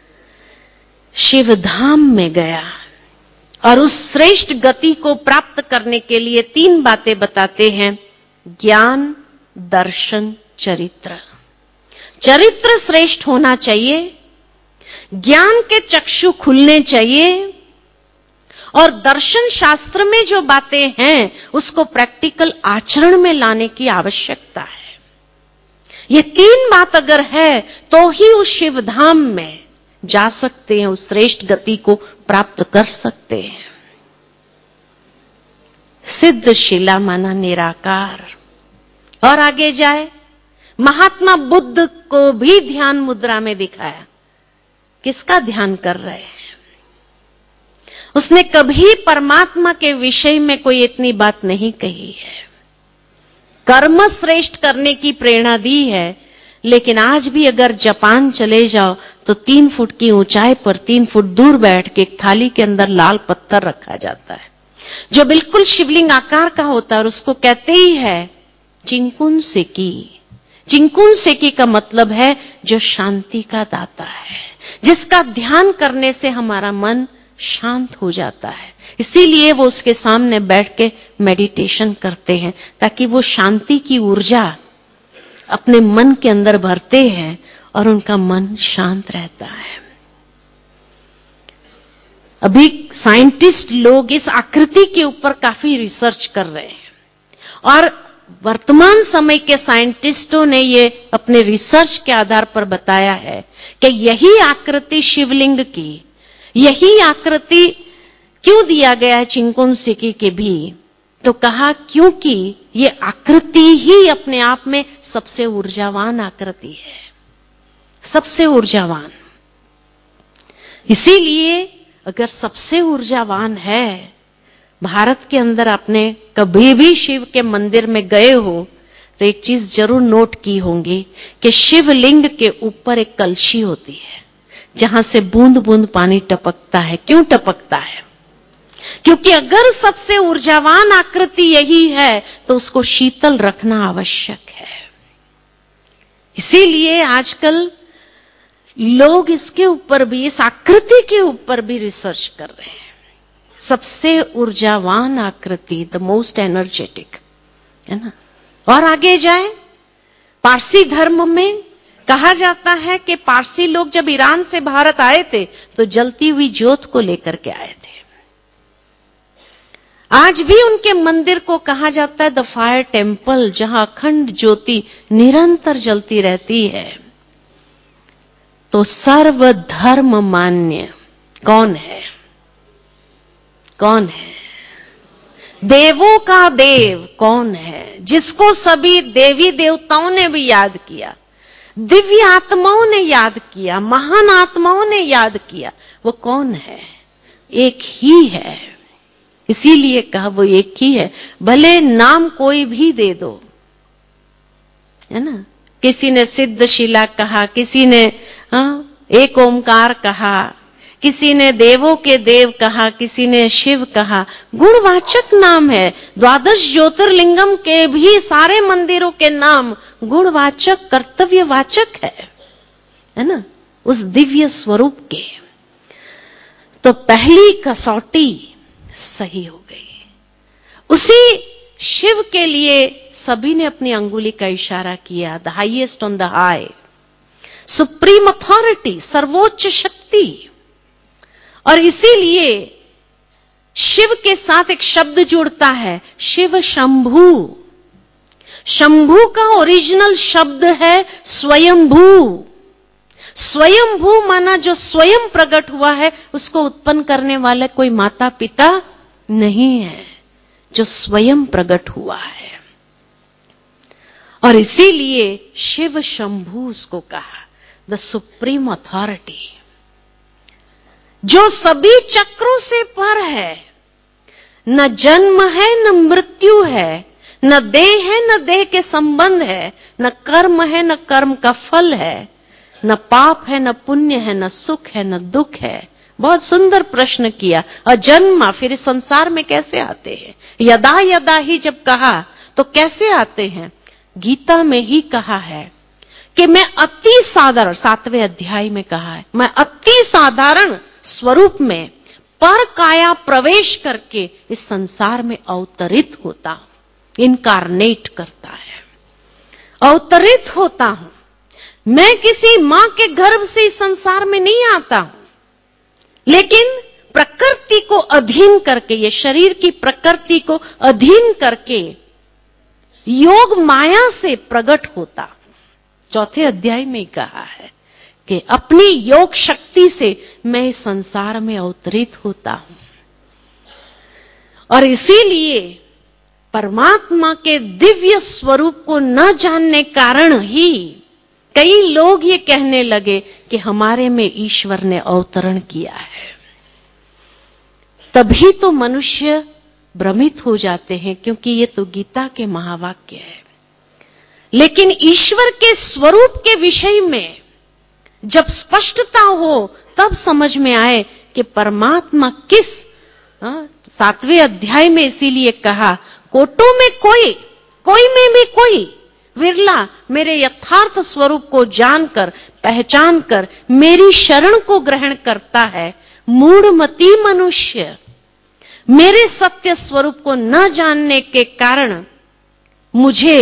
A: शिवधाम में गया, और उस श्रेष्ठ गति को प्राप्त करने के लिए 3 बातें बताते हैं: ज्ञान, दर्शन, चरित्र। चरित्र श्रेष्ठ होना चाहिए, ज्ञान के चक्षु खुलने चाहिए, और दर्शन शास्त्र में जो बातें हैं उसको प्रैक्टिकल आचरण में लाने की आवश्यकता है। ये 3 बात अगर है तो ही उस शिवधाम में जा सकते हैं, उस श्रेष्ठ गति को प्राप्त कर सकते हैं। सिद्ध शिला माना निराकार। और आगे जाए, महात्मा बुद्ध को भी ध्यान मुद्रा में दिखाया। किसका ध्यान कर रहे हैं? उसने कभी परमात्मा के विषय में कोई इतनी बात नहीं कही है। कर्म श्रेष्ठ करने की प्रेरणा दी है, लेकिन आज भी अगर जापान चले जाओ तो 3 फुट की ऊंचाई पर 3 फुट दूर बैठ के एक थाली के अंदर लाल पत्थर रखा जाता है, जो बिल्कुल शिवलिंग आकार का होता है, और उसको कहते ही है चिंकुन सेकी। चिंकुन सेकी का मतलब है जो शांति का दाता है, जिसका ध्यान करने से हमारा मन शांत हो जाता है। इसीलिए वो उसके सामने बैठ के मेडिटेशन करते हैं, ताकि वो शांति की ऊर्जा अपने मन के अंदर भरते हैं और उनका मन शांत रहता है। अभी साइंटिस्ट लोग इस आकृति के ऊपर काफी रिसर्च कर रहे हैं, और वर्तमान समय के साइंटिस्टों ने ये अपने रिसर्च के आधार पर बताया है कि यही आकृति शिवलिंग की, यही आकृति क्यों दिया गया है चिंकुन सेकी के भी? तो कहा क्योंकि ये आकृति ही अपने आप में सबसे ऊर्जावान आकृति है, सबसे ऊर्जावान। इसीलिए अगर सबसे ऊर्जावान है, भारत के अंदर आपने कभी भी शिव के मंदिर में गए हो तो एक चीज जरूर नोट की होंगी कि शिवलिंग के ऊपर एक कलशी होती है, जहां से बूंद बूंद पानी टपकता है। क्यों टपकता है? क्योंकि अगर सबसे ऊर्जावान आकृति यही है तो उसको शीतल रखना आवश्यक है। इसीलिए आजकल लोग इसके ऊपर भी, इस आकृति के ऊपर भी रिसर्च कर रहे हैं। सबसे ऊर्जावान आकृति, द मोस्ट एनर्जेटिक, है ना। और आगे जाए, पारसी धर्म में कहा जाता है कि पारसी लोग जब ईरान से भारत आए थे तो जलती हुई ज्योत को लेकर के आए थे। आज भी उनके मंदिर को कहा जाता है द फायर टेम्पल, जहां अखंड ज्योति निरंतर जलती रहती है। तो सर्वधर्म मान्य कौन है? कौन है? देवों का देव कौन है? जिसको सभी देवी देवताओं ने भी याद किया, दिव्य आत्माओं ने याद किया, महान आत्माओं ने याद किया, वो कौन है? एक ही है। इसीलिए कहा वो एक ही है, भले नाम कोई भी दे दो, है ना। किसी ने सिद्धशिला कहा, किसी ने एक ओमकार कहा, किसी ने देवों के देव कहा, किसी ने शिव कहा। गुणवाचक नाम है। द्वादश ज्योतिर्लिंगम के भी सारे मंदिरों के नाम गुणवाचक, कर्तव्यवाचक है ना, उस दिव्य स्वरूप के। तो पहली कसौटी सही हो गई। उसी शिव के लिए सभी ने अपनी अंगुली का इशारा किया, the highest on the high, supreme authority, सर्वोच्च शक्ति। और इसीलिए शिव के साथ एक शब्द जुड़ता है, शिव शंभु। शंभु का ओरिजिनल शब्द है स्वयंभू। स्वयंभू माना जो स्वयं प्रकट हुआ है, उसको उत्पन्न करने वाले कोई माता पिता नहीं है, जो स्वयं प्रकट हुआ है। और इसीलिए शिव शंभु उसको कहा, द सुप्रीम अथॉरिटी, जो सभी चक्रों से पर है। न जन्म है, न मृत्यु है, न देह है, न देह के संबंध है, न कर्म है, न कर्म का फल है, न पाप है, न पुण्य है, न सुख है, न दुख है। बहुत सुंदर प्रश्न किया। और जन्म, फिर इस संसार में कैसे आते हैं? यदा यदा ही जब कहा तो कैसे आते हैं? गीता में ही कहा है कि मैं अति साधारण, 7वें अध्याय में कहा है, मैं अति साधारण स्वरूप में पर काया प्रवेश करके इस संसार में अवतरित होता हूं, इनकारनेट करता है, अवतरित होता हूं। मैं किसी मां के गर्भ से इस संसार में नहीं आता हूं, लेकिन प्रकृति को अधीन करके, ये शरीर की प्रकृति को अधीन करके योग माया से प्रकट होता। 4थे अध्याय में कहा है कि अपनी योग शक्ति से मैं इस संसार में अवतरित होता हूं। और इसीलिए परमात्मा के दिव्य स्वरूप को न जानने कारण ही कई लोग ये कहने लगे कि हमारे में ईश्वर ने अवतरण किया है। तभी तो मनुष्य भ्रमित हो जाते हैं, क्योंकि ये तो गीता के महावाक्य है। लेकिन ईश्वर के स्वरूप के विषय में जब स्पष्टता हो, तब समझ में आए कि परमात्मा किस 7वें अध्याय में इसीलिए कहा, कोटों में कोई में भी कोई विरला मेरे यथार्थ स्वरूप को जानकर, पहचान कर मेरी शरण को ग्रहण करता है। मूढ़मती मनुष्य मेरे सत्य स्वरूप को न जानने के कारण मुझे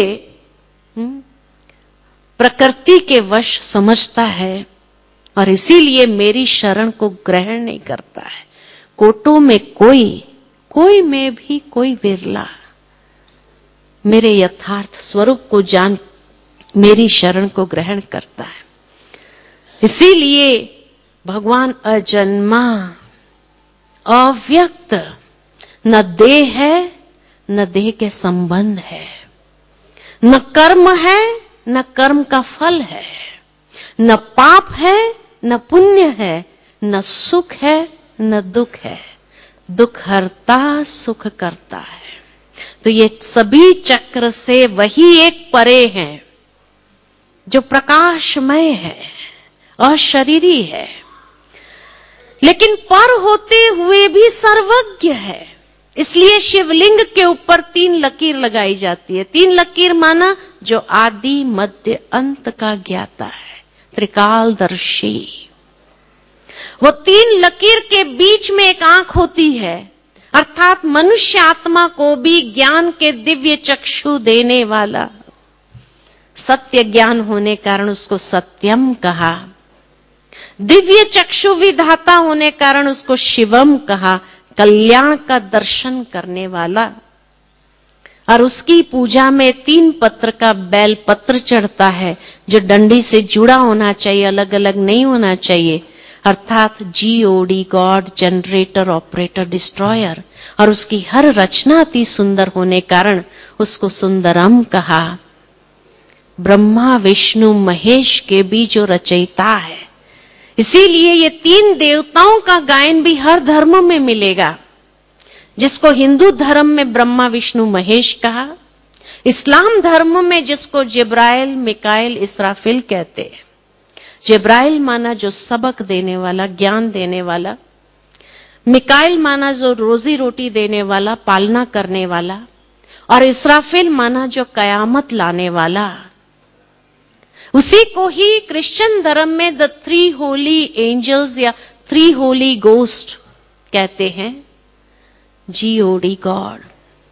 A: प्रकृति के वश समझता है और इसीलिए मेरी शरण को ग्रहण नहीं करता है। कोटों में कोई में भी कोई विरला मेरे यथार्थ स्वरूप को जान मेरी शरण को ग्रहण करता है। इसीलिए भगवान अजन्मा, अव्यक्त, न देह है, न देह के संबंध है, न कर्म है, न कर्म का फल है, न पाप है, न पुण्य है, न सुख है, न दुख है। दुख हरता, सुख करता है। तो ये सभी चक्र से वही एक परे हैं जो प्रकाशमय है, अशरीरी है, लेकिन पर होते हुए भी सर्वज्ञ है। इसलिए शिवलिंग के ऊपर 3 लकीर लगाई जाती है। 3 लकीर माना जो आदि मध्य अंत का ज्ञाता है, त्रिकालदर्शी। वो 3 लकीर के बीच में एक आंख होती है, अर्थात मनुष्य आत्मा को भी ज्ञान के दिव्य चक्षु देने वाला। सत्य ज्ञान होने कारण उसको सत्यम कहा। दिव्य चक्षु विधाता होने कारण उसको शिवम कहा, कल्याण का दर्शन करने वाला। और उसकी पूजा में 3 पत्र का बेल पत्र चढ़ता है, जो डंडी से जुड़ा होना चाहिए, अलग अलग नहीं होना चाहिए, अर्थात GOD, God, generator, operator, destroyer. और उसकी हर रचना अति सुंदर होने कारण उसको सुंदरम कहा। ब्रह्मा विष्णु महेश के भी जो रचयिता है, इसीलिए ये 3 देवताओं का गायन भी हर धर्म में मिलेगा। जिसको हिंदू धर्म में ब्रह्मा विष्णु महेश कहा, इस्लाम धर्म में जिसको जिब्राइल, मिकाइल, इसराफिल कहते हैं। जिब्राइल माना जो सबक देने वाला, ज्ञान देने वाला। मिकाइल माना जो रोजी रोटी देने वाला, पालना करने वाला। और इसराफिल माना जो कयामत लाने वाला। उसी को ही क्रिश्चियन धर्म में द 3 होली एंजल्स या 3 होली गोस्ट कहते हैं, GOD, गॉड।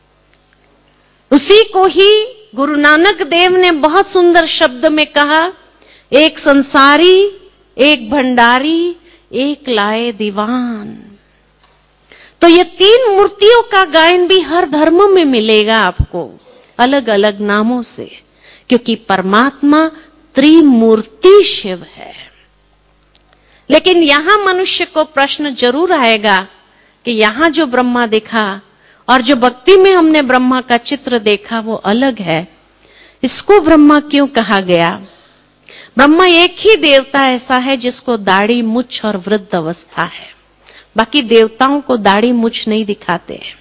A: उसी को ही गुरु नानक देव ने बहुत सुंदर शब्द में कहा, एक संसारी, एक भंडारी, एक लाए दीवान। तो ये 3 मूर्तियों का गायन भी हर धर्म में मिलेगा आपको, अलग अलग नामों से, क्योंकि परमात्मा त्रिमूर्ति शिव है। लेकिन यहां मनुष्य को प्रश्न जरूर आएगा कि यहां जो ब्रह्मा दिखा और जो भक्ति में हमने ब्रह्मा का चित्र देखा वो अलग है, इसको ब्रह्मा क्यों कहा गया? ब्रह्मा एक ही देवता ऐसा है जिसको दाढ़ी, मुछ और वृद्ध अवस्था है। बाकी देवताओं को दाढ़ी मुछ नहीं दिखाते हैं,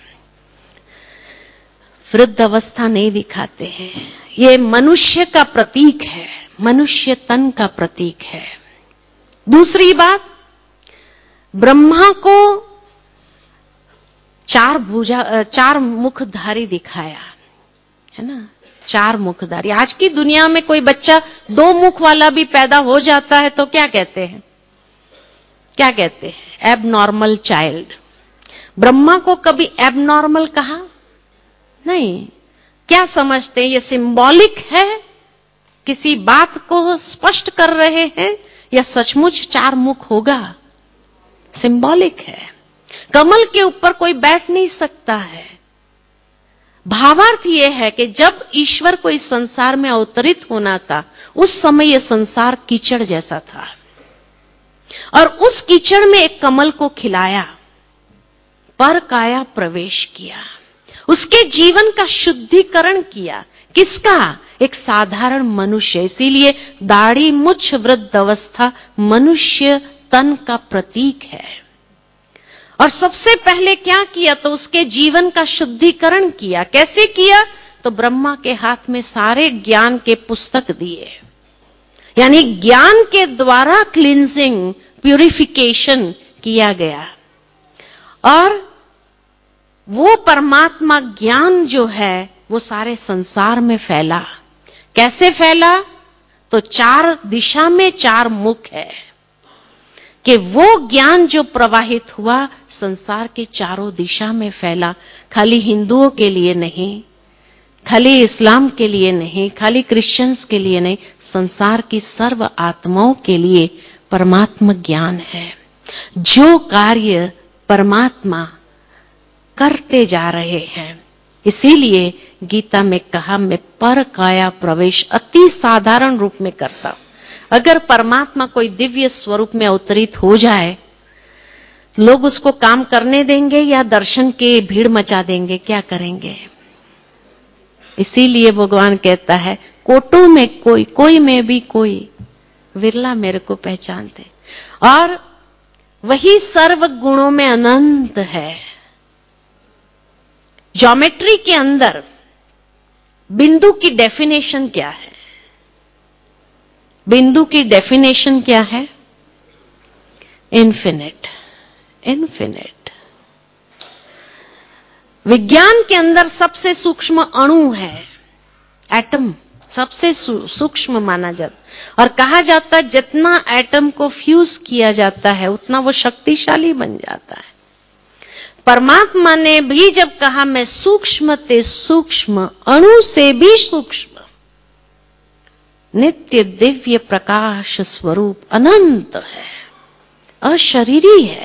A: वृद्ध अवस्था नहीं दिखाते हैं। ये मनुष्य का प्रतीक है, मनुष्य तन का प्रतीक है। दूसरी बात, ब्रह्मा को 4 मुखधारी दिखाया है ना, 4 मुखधारी। आज की दुनिया में कोई बच्चा 2 मुख वाला भी पैदा हो जाता है तो क्या कहते हैं? क्या कहते हैं? Abnormal child. ब्रह्मा को कभी एबनॉर्मल कहा नहीं। क्या समझते हैं? ये सिंबॉलिक है, किसी बात को स्पष्ट कर रहे हैं, या सचमुच 4 मुख होगा? सिंबॉलिक है। कमल के ऊपर कोई बैठ नहीं सकता है। भावार्थ यह है कि जब ईश्वर को इस संसार में अवतरित होना था, उस समय यह संसार कीचड़ जैसा था, और उस कीचड़ में एक कमल को खिलाया, पर काया प्रवेश किया, उसके जीवन का शुद्धिकरण किया। किसका? एक साधारण मनुष्य। इसीलिए दाढ़ी, मुछ, वृद्ध अवस्था मनुष्य तन का प्रतीक है। और सबसे पहले क्या किया? तो उसके जीवन का शुद्धिकरण किया। कैसे किया? तो ब्रह्मा के हाथ में सारे ज्ञान के पुस्तक दिए, यानी ज्ञान के द्वारा क्लींजिंग, प्यूरिफिकेशन किया गया। और वो परमात्मा ज्ञान जो है वो सारे संसार में फैला। कैसे फैला? तो 4 दिशा में 4 मुख है कि वो ज्ञान जो प्रवाहित हुआ संसार के चारों दिशा में फैला। खाली हिंदुओं के लिए नहीं, खाली इस्लाम के लिए नहीं, खाली क्रिश्चियंस के लिए नहीं, संसार की सर्व आत्माओं के लिए परमात्मा ज्ञान है। जो कार्य परमात्मा करते जा रहे हैं, इसीलिए गीता में कहा, मैं पर काया प्रवेश अति साधारण रूप में करता हूं। अगर परमात्मा कोई दिव्य स्वरूप में अवतरित हो जाए, लोग उसको काम करने देंगे या दर्शन के भीड़ मचा देंगे? क्या करेंगे? इसीलिए भगवान कहता है, कोटों में कोई, कोई में भी कोई, विरला मेरे को पहचानते। और वही सर्व गुणों में अनंत है। ज्योमेट्री के अंदर बिंदु की डेफिनेशन क्या है? बिंदु की डेफिनेशन क्या है? इन्फिनिट। इन्फिनिट। विज्ञान के अंदर सबसे सूक्ष्म अणु है एटम, सबसे सूक्ष्म माना जाता। और कहा जाता है जितना एटम को फ्यूज किया जाता है उतना वो शक्तिशाली बन जाता है। परमात्मा ने भी जब कहा मैं सूक्ष्म ते सूक्ष्म, अणु से भी सूक्ष्म, नित्य दिव्य प्रकाश स्वरूप अनंत है, अशरीरी है,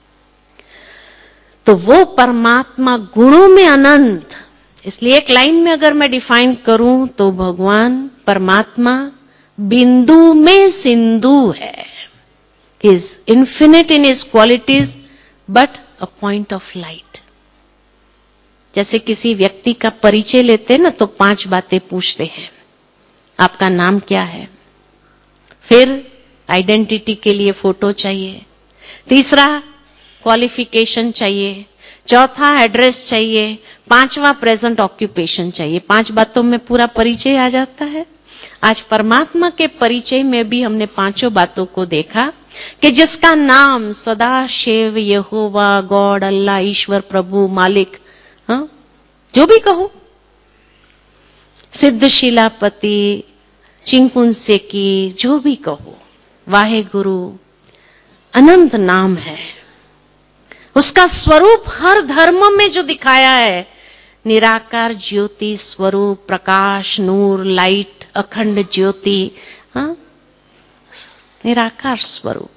A: तो वो परमात्मा गुणों में अनंत। इसलिए एक लाइन में अगर मैं डिफाइन करूं तो भगवान परमात्मा बिंदु में सिंधु है। He is infinite in his qualities but a point of light। जैसे किसी व्यक्ति का परिचय लेते हैं ना तो 5 बातें पूछते हैं। आपका नाम क्या है, फिर आइडेंटिटी के लिए फोटो चाहिए, तीसरा क्वालिफिकेशन चाहिए, चौथा एड्रेस चाहिए, 5वां प्रेजेंट ऑक्यूपेशन चाहिए। 5 बातों में पूरा परिचय आ जाता है। आज परमात्मा के परिचय में भी हमने 5 बातों को देखा कि जिसका नाम सदा शिव, यहोवा, गॉड, अल्लाह, ईश्वर, प्रभु, मालिक, हाँ जो भी कहो, सिद्ध शिलापति, चिंकुंसे की, जो भी कहो, वाहे गुरु, अनंत नाम है। उसका स्वरूप हर धर्म में जो दिखाया है, निराकार ज्योति स्वरूप, प्रकाश, नूर, लाइट, अखंड ज्योति, हाँ निराकार स्वरूप।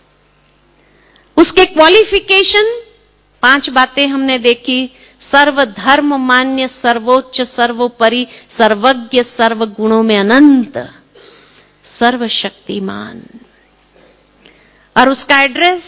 A: उसके क्वालिफिकेशन 5 बातें हमने देखी। सर्वधर्म मान्य, सर्वोच्च, सर्वोपरि, सर्वज्ञ, सर्व गुणों में अनंत, सर्वशक्तिमान। और उसका एड्रेस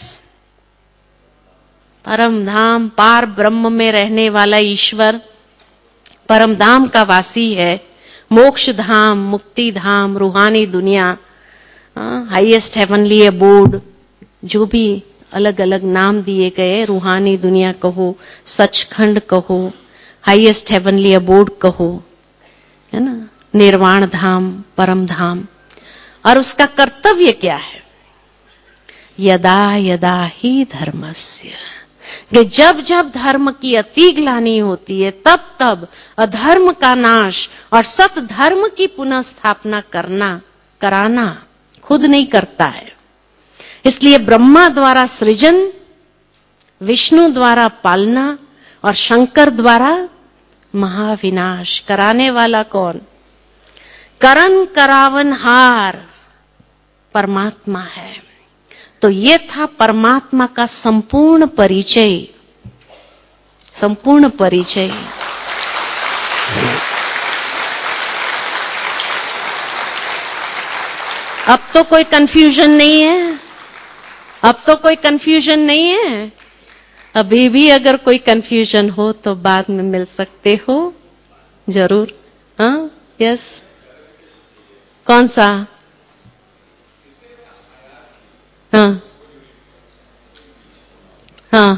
A: परम धाम, पार ब्रह्म में रहने वाला ईश्वर परम धाम का वासी है। मोक्ष धाम, मुक्ति धाम, रूहानी दुनिया, हाईएस्ट हेवनली अबोर्ड, जो भी अलग अलग नाम दिए गए, रूहानी दुनिया कहो, सचखंड कहो, हाईएस्ट हेवनली अबोर्ड कहो, है ना, निर्वाण धाम, परम धाम। और उसका कर्तव्य क्या है? यदा यदा ही धर्मस्य, कि जब जब धर्म की अति ग्लानि होती है तब तब अधर्म का नाश और सत धर्म की पुनः स्थापना कराना खुद नहीं करता है। इसलिए ब्रह्मा द्वारा सृजन, विष्णु द्वारा पालना और शंकर द्वारा महाविनाश। कराने वाला कौन? करण करावनहार परमात्मा है। तो ये था परमात्मा का संपूर्ण परिचय। संपूर्ण परिचय। अब तो कोई कंफ्यूजन नहीं है, अब तो कोई कंफ्यूजन नहीं है। अभी भी अगर कोई कंफ्यूजन हो तो बाद में मिल सकते हो जरूर। हाँ, यस, कौन सा? हाँ हाँ,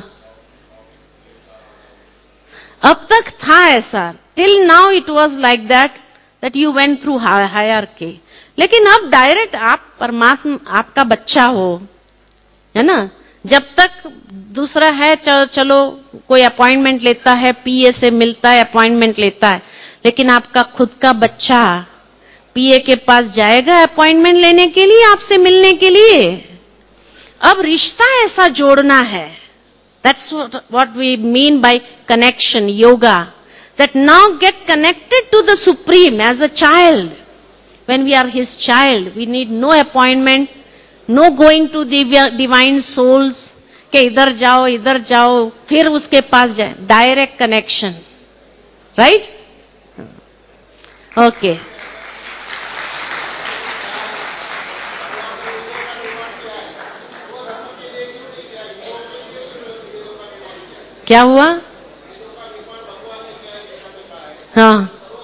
A: अब तक था ऐसा। Till now it was like that you went through hierarchy. लेकिन अब डायरेक्ट आप परमात्मा, आपका बच्चा हो, है ना, जब तक दूसरा है चलो कोई अपॉइंटमेंट लेता है, पीए से मिलता है, अपॉइंटमेंट लेता है, लेकिन आपका खुद का बच्चा पीए के पास जाएगा अपॉइंटमेंट लेने के लिए, आपसे मिलने के लिए। अब रिश्ता ऐसा जोड़ना है। That's what we mean by connection, yoga. That now get connected to the Supreme as a child. When we are His child, we need no appointment, no going to divine souls, कि इधर जाओ, फिर उसके पास जाए। Direct connection. Right? Okay. क्या हुआ? हाँ,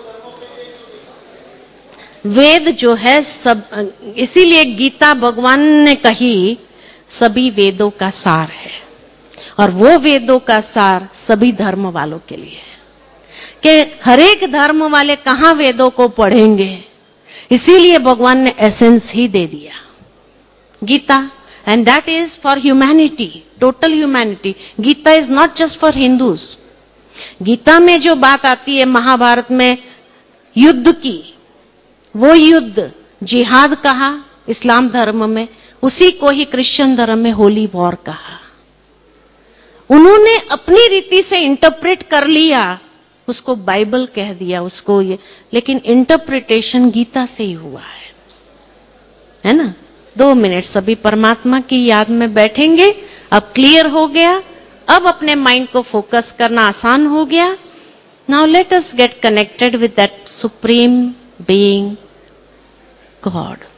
A: वेद जो है सब, इसीलिए गीता भगवान ने कही सभी वेदों का सार है। और वो वेदों का सार सभी धर्म वालों के लिए है कि हर एक धर्म वाले कहां वेदों को पढ़ेंगे। इसीलिए भगवान ने एसेंस ही दे दिया, Gita. And that is for humanity, total humanity. Gita is not just for Hindus. Gita में जो बात आती है महाभारत में युद्ध की, वो युद्ध जिहाद कहा इस्लाम धर्म में, उसी को ही क्रिश्चियन धर्म में होली वॉर कहा। उन्होंने अपनी रीति से इंटरप्रेट कर लिया, उसको बाइबल कह दिया उसको ये, लेकिन इंटरप्रिटेशन गीता से ही हुआ है ना। 2 मिनट सभी परमात्मा की याद में बैठेंगे। अब क्लियर हो गया, अब अपने माइंड को फोकस करना आसान हो गया। Now let us get connected with that supreme being God.